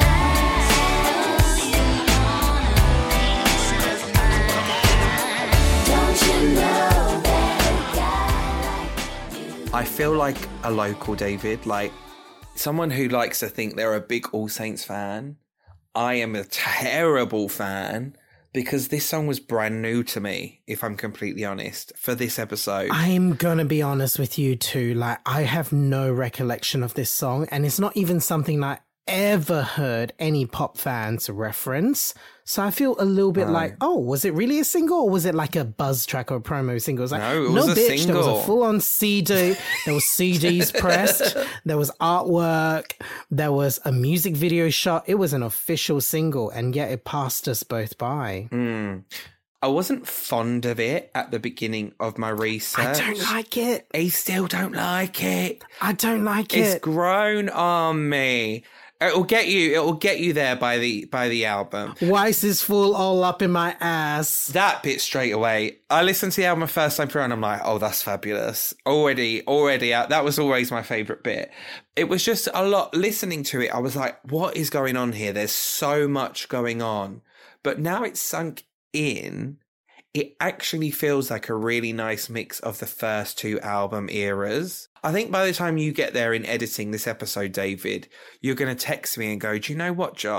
ass. Don't you know that a guy like you? I feel like a local, David, like someone who likes to think they're a big All Saints fan. I am a terrible fan because this song was brand new to me, if I'm completely honest, for this episode. I'm gonna be honest with you too. Like, I have no recollection of this song, and it's not even something I ever heard any pop fans reference. So I feel a little bit No. like, oh, was it really a single or was it like a buzz track or a promo single? It's like, No, it was a bitch, there single. was a full-on C D, there was C Ds pressed, there was artwork, there was a music video shot. It was an official single, and yet it passed us both by. Mm. I wasn't fond of it at the beginning of my research. I don't like it. I still don't like it. I don't like It's it. grown on me. It'll get you. It'll get you there by the by the album. Why is this fool all up in my ass? That bit straight away. I listened to the album first time through and I'm like, oh, that's fabulous. Already, already out. That was always my favourite bit. It was just a lot. Listening to it, I was like, what is going on here? There's so much going on. But now it's sunk in. It actually feels like a really nice mix of the first two album eras. I think by the time you get there in editing this episode, David, you're going to text me and go, do you know what, Joel?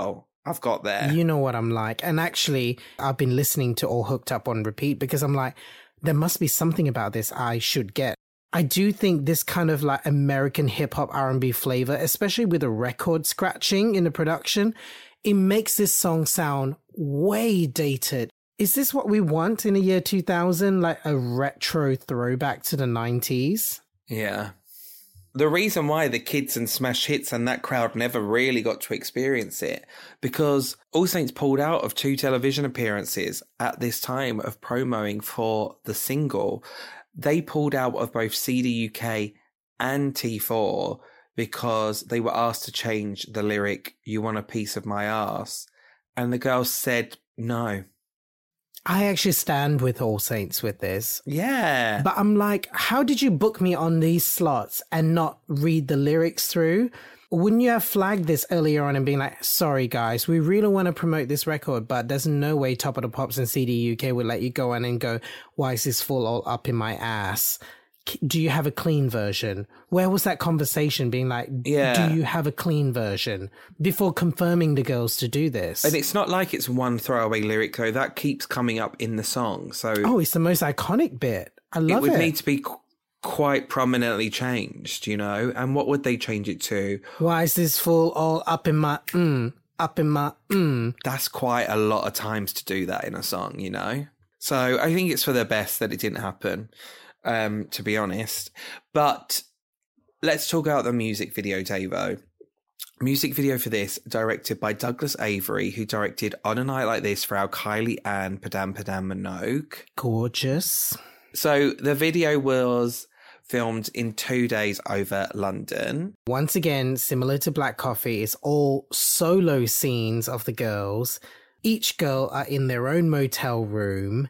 I've got there. You know what I'm like. And actually, I've been listening to All Hooked Up on repeat because I'm like, there must be something about this I should get. I do think this kind of like American hip hop R and B flavor, especially with the record scratching in the production, it makes this song sound way dated. Is this what we want in the year two thousand? Like a retro throwback to the nineties? Yeah. The reason why the kids and smash hits and that crowd never really got to experience it, because All Saints pulled out of two television appearances at this time of promoing for the single. They pulled out of both C D U K and T four because they were asked to change the lyric, "You want a piece of my ass," and the girls said no. I actually stand with All Saints with this. Yeah. But I'm like, how did you book me on these slots and not read the lyrics through? Wouldn't you have flagged this earlier on and been like, sorry guys, we really want to promote this record, but there's no way Top of the Pops and C D U K would let you go in and go, why is this full all up in my ass? Do you have a clean version? Where was that conversation being like, yeah. do you have a clean version? Before confirming the girls to do this. And it's not like it's one throwaway lyric, though. That keeps coming up in the song. So oh, it's the most iconic bit. I love it. It would it. need to be qu- quite prominently changed, you know? And what would they change it to? Why is this full all up in my mm, up in my mm? That's quite a lot of times to do that in a song, you know? So I think it's for the best that it didn't happen. Um, to be honest. But let's talk about the music video, Davo. Music video for this, directed by Douglas Avery, who directed On a Night Like This for our Kylie Ann Padam Padam Minogue. Gorgeous. So the video was filmed in two days over London. Once again, similar to Black Coffee, it's all solo scenes of the girls. Each girl are in their own motel room,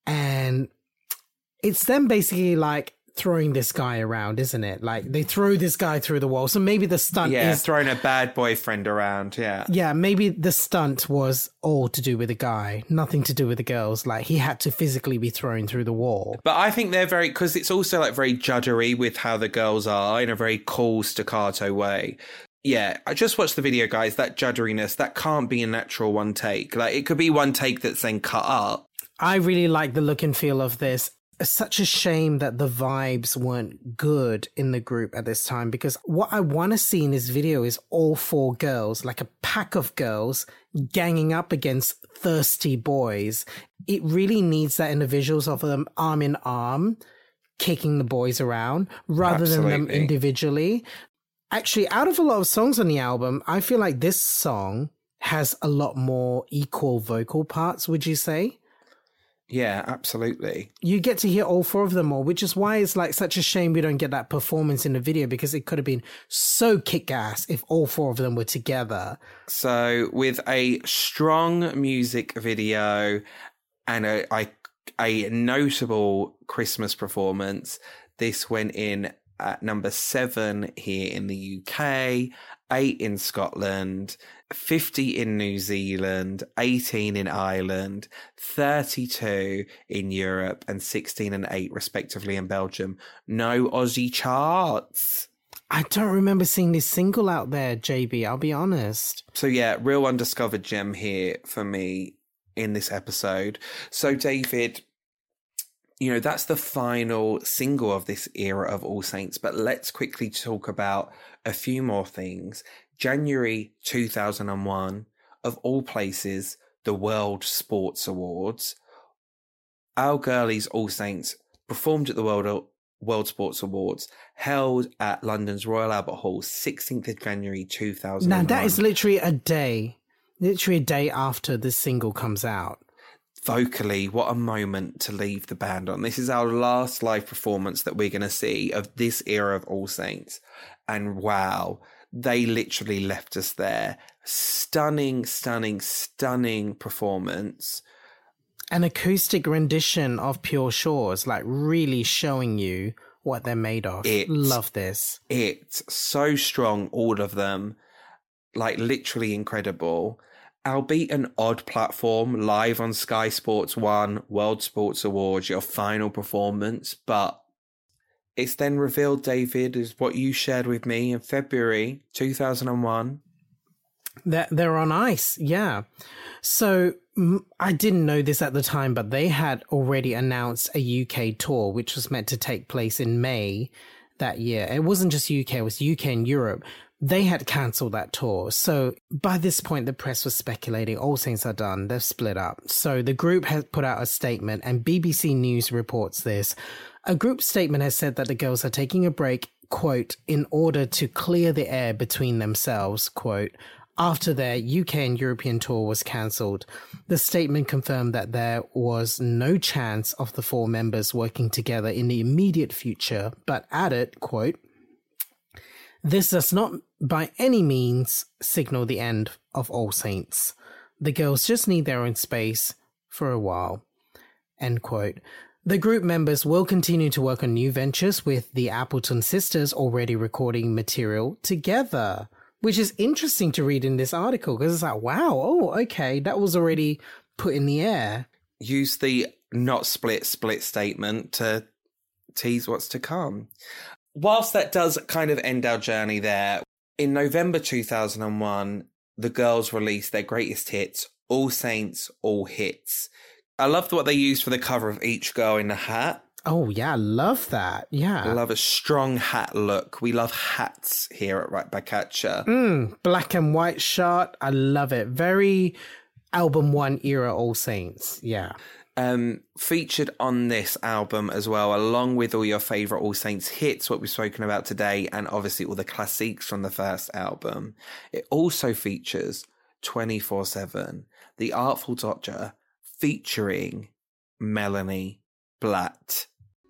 and it's them basically like throwing this guy around, isn't it? Like they throw this guy through the wall. So maybe the stunt yeah, is... throwing a bad boyfriend around, yeah. Yeah, maybe the stunt was all to do with the guy, nothing to do with the girls. Like he had to physically be thrown through the wall. But I think they're very... Because it's also like very judgery with how the girls are in a very cool staccato way. Yeah, I just watched the video, guys. That judgeriness, that can't be a natural one take. Like it could be one take that's then cut up. I really like the look and feel of this. It's such a shame that the vibes weren't good in the group at this time, because what I want to see in this video is all four girls, like a pack of girls ganging up against thirsty boys. It really needs that in the visuals of them arm in arm, kicking the boys around rather Absolutely. than them individually. Actually, out of a lot of songs on the album, I feel like this song has a lot more equal vocal parts, would you say? Yeah, absolutely. You get to hear all four of them more, which is why it's like such a shame we don't get that performance in the video, because it could have been so kick-ass if all four of them were together. So with a strong music video and a, a, a notable Christmas performance, this went in at number seven here in the U K, eight in Scotland, fifty in New Zealand, eighteen in Ireland, thirty-two in Europe, and sixteen and eight respectively in Belgium. No Aussie charts. I don't remember seeing this single out there, J B, I'll be honest. So yeah, real undiscovered gem here for me in this episode. So David, you know, that's the final single of this era of All Saints, but let's quickly talk about a few more things. January two thousand one, of all places, the World Sports Awards. Our girlies, All Saints, performed at the World World Sports Awards, held at London's Royal Albert Hall, sixteenth of January two thousand one. Now, that is literally a day, literally a day after this single comes out. Vocally, what a moment to leave the band on. This is our last live performance that we're going to see of this era of All Saints. And wow, they literally left us there. Stunning, stunning, stunning performance. An acoustic rendition of Pure Shores, like really showing you what they're made of. It, Love this. It's so strong, all of them. Like literally incredible. Albeit an odd platform, live on Sky Sports one, World Sports Awards, your final performance, but it's then revealed, David, is what you shared with me in February two thousand one. They're, they're on ice, yeah. So mm, I didn't know this at the time, but they had already announced a U K tour, which was meant to take place in May that year. It wasn't just U K, it was U K and Europe. They had cancelled that tour. So by this point, the press was speculating All Saints are done. They've split up. So the group has put out a statement, and B B C News reports this. A group statement has said that the girls are taking a break, quote, in order to clear the air between themselves, quote, after their U K and European tour was cancelled. The statement confirmed that there was no chance of the four members working together in the immediate future, but added, quote, this does not by any means signal the end of All Saints. The girls just need their own space for a while, end quote. The group members will continue to work on new ventures, with the Appleton sisters already recording material together, which is interesting to read in this article because it's like, wow, oh, okay, that was already put in the air. Use the not split split statement to tease what's to come. Whilst that does kind of end our journey there, in November two thousand one, the girls released their greatest hits, All Saints, All Hits. I loved what they used for the cover of each girl in the hat. Oh, yeah, I love that. Yeah. I love a strong hat look. We love hats here at Right Back At Ya. Mm, black and white shirt. I love it. Very album one era All Saints. Yeah. Um, featured on this album as well, along with all your favourite All Saints hits, what we've spoken about today, and obviously all the classics from the first album. It also features twenty-four seven, The Artful Dodger, featuring Melanie Blatt.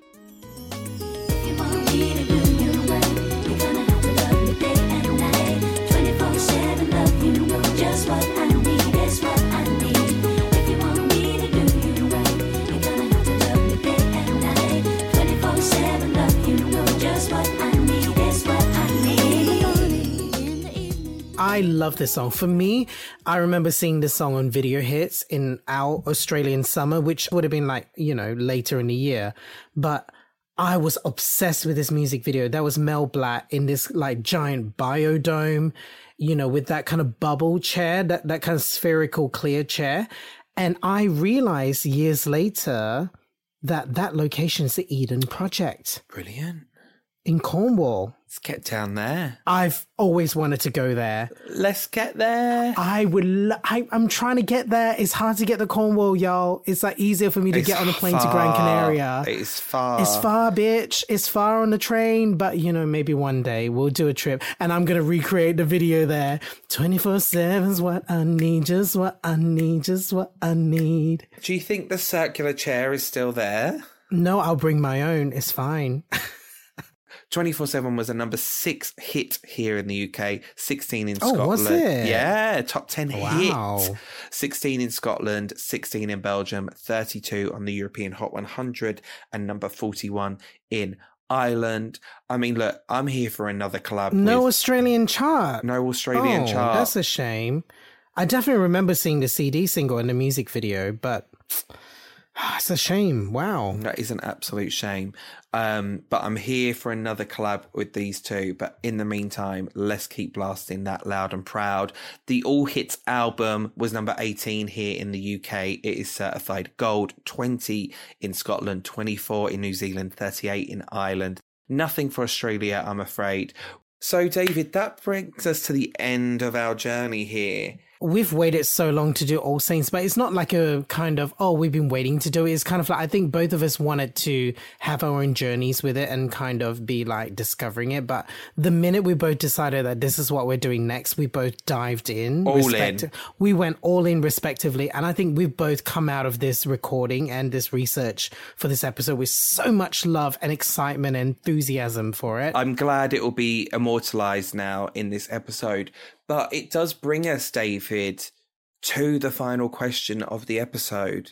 I love this song. For me, I remember seeing this song on Video Hits in our Australian summer, which would have been like, you know, later in the year. But I was obsessed with this music video. That was Mel Blatt in this like giant biodome, you know, with that kind of bubble chair, that, that kind of spherical clear chair. And I realized years later that that location is the Eden Project. Brilliant. In Cornwall. Let's get down there. I've always wanted to go there. Let's get there. I would. Lo- I, I'm trying to get there. It's hard to get to Cornwall, y'all. It's like easier for me to It's get on a plane far. to Gran Canaria. It's far. It's far, bitch. It's far on the train, but you know, maybe one day we'll do a trip and I'm going to recreate the video there. twenty-four seven's what I need, just what I need, just what I need. Do you think the circular chair is still there? No, I'll bring my own. It's fine. twenty-four seven was a number six hit here in the U K, sixteen in Oh, Scotland. was it? Yeah, top ten Wow. hit. sixteen in Scotland, sixteen in Belgium, thirty-two on the European Hot one hundred, and number forty-one in Ireland. I mean, look, I'm here for another collab. No with Australian chart. no Australian oh, chart. That's a shame. I definitely remember seeing the C D single and the music video, but it's a shame. Wow. That is an absolute shame. Um, but I'm here for another collab with these two. But in the meantime, let's keep blasting that loud and proud. The All Hits album was number eighteen here in the U K. It is certified gold, twenty in Scotland, twenty-four in New Zealand, thirty-eight in Ireland. Nothing for Australia, I'm afraid. So, David, that brings us to the end of our journey here. We've waited so long to do All Saints, but it's not like a kind of, oh, we've been waiting to do it. It's kind of like, I think both of us wanted to have our own journeys with it and kind of be like discovering it. But the minute we both decided that this is what we're doing next, we both dived in. All respect- in. We went all in respectively. And I think we've both come out of this recording and this research for this episode with so much love and excitement and enthusiasm for it. I'm glad it will be immortalized now in this episode. But it does bring us, David, to the final question of the episode.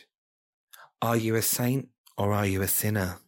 Are you a saint or are you a sinner?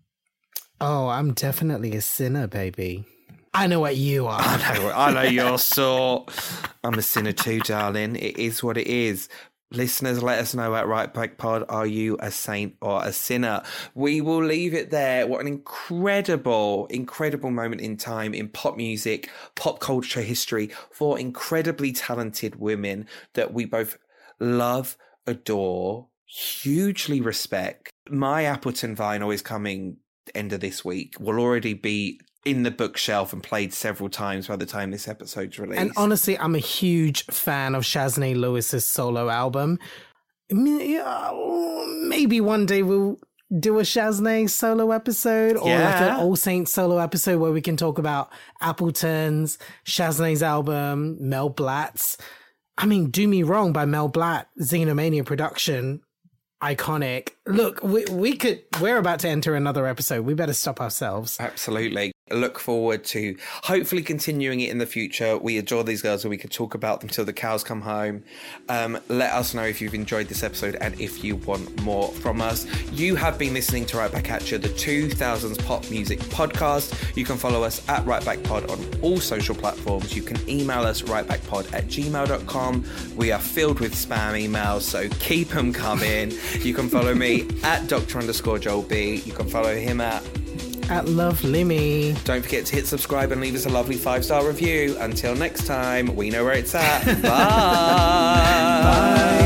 Oh, I'm definitely a sinner, baby. I know what you are. I know, I know your sort. I'm a sinner too, darling. It is what it is. Listeners, let us know at Right Back Pod, are you a saint or a sinner? We will leave it there. What an incredible, incredible moment in time in pop music, pop culture history for incredibly talented women that we both love, adore, hugely respect. My Appleton vinyl is coming end of this week. Will already be in the bookshelf and played several times by the time this episode's released. And honestly, I'm a huge fan of Shaznay Lewis's solo album. I mean, yeah, maybe one day we'll do a Shaznay solo episode or Yeah. like an All Saints solo episode where we can talk about Appleton's, Shaznay's album, Mel Blatt's. I mean, Do Me Wrong by Mel Blatt, Xenomania production. Iconic. Look, we, we could, we're about to enter another episode. We better stop ourselves. Absolutely. Look forward to hopefully continuing it in the future. We adore these girls and we could talk about them till the cows come home. Um, let us know if you've enjoyed this episode and if you want more from us. You have been listening to Right Back At You, the two thousands pop music podcast. You can follow us at Right Back Pod on all social platforms. You can email us rightbackpod at gmail dot com. We are filled with spam emails, so keep them coming. You can follow me at Doctor underscore Joel B. You can follow him at At Love Limmy. Don't forget to hit subscribe and leave us a lovely five-star review. Until next time, we know where it's at. Bye. Bye.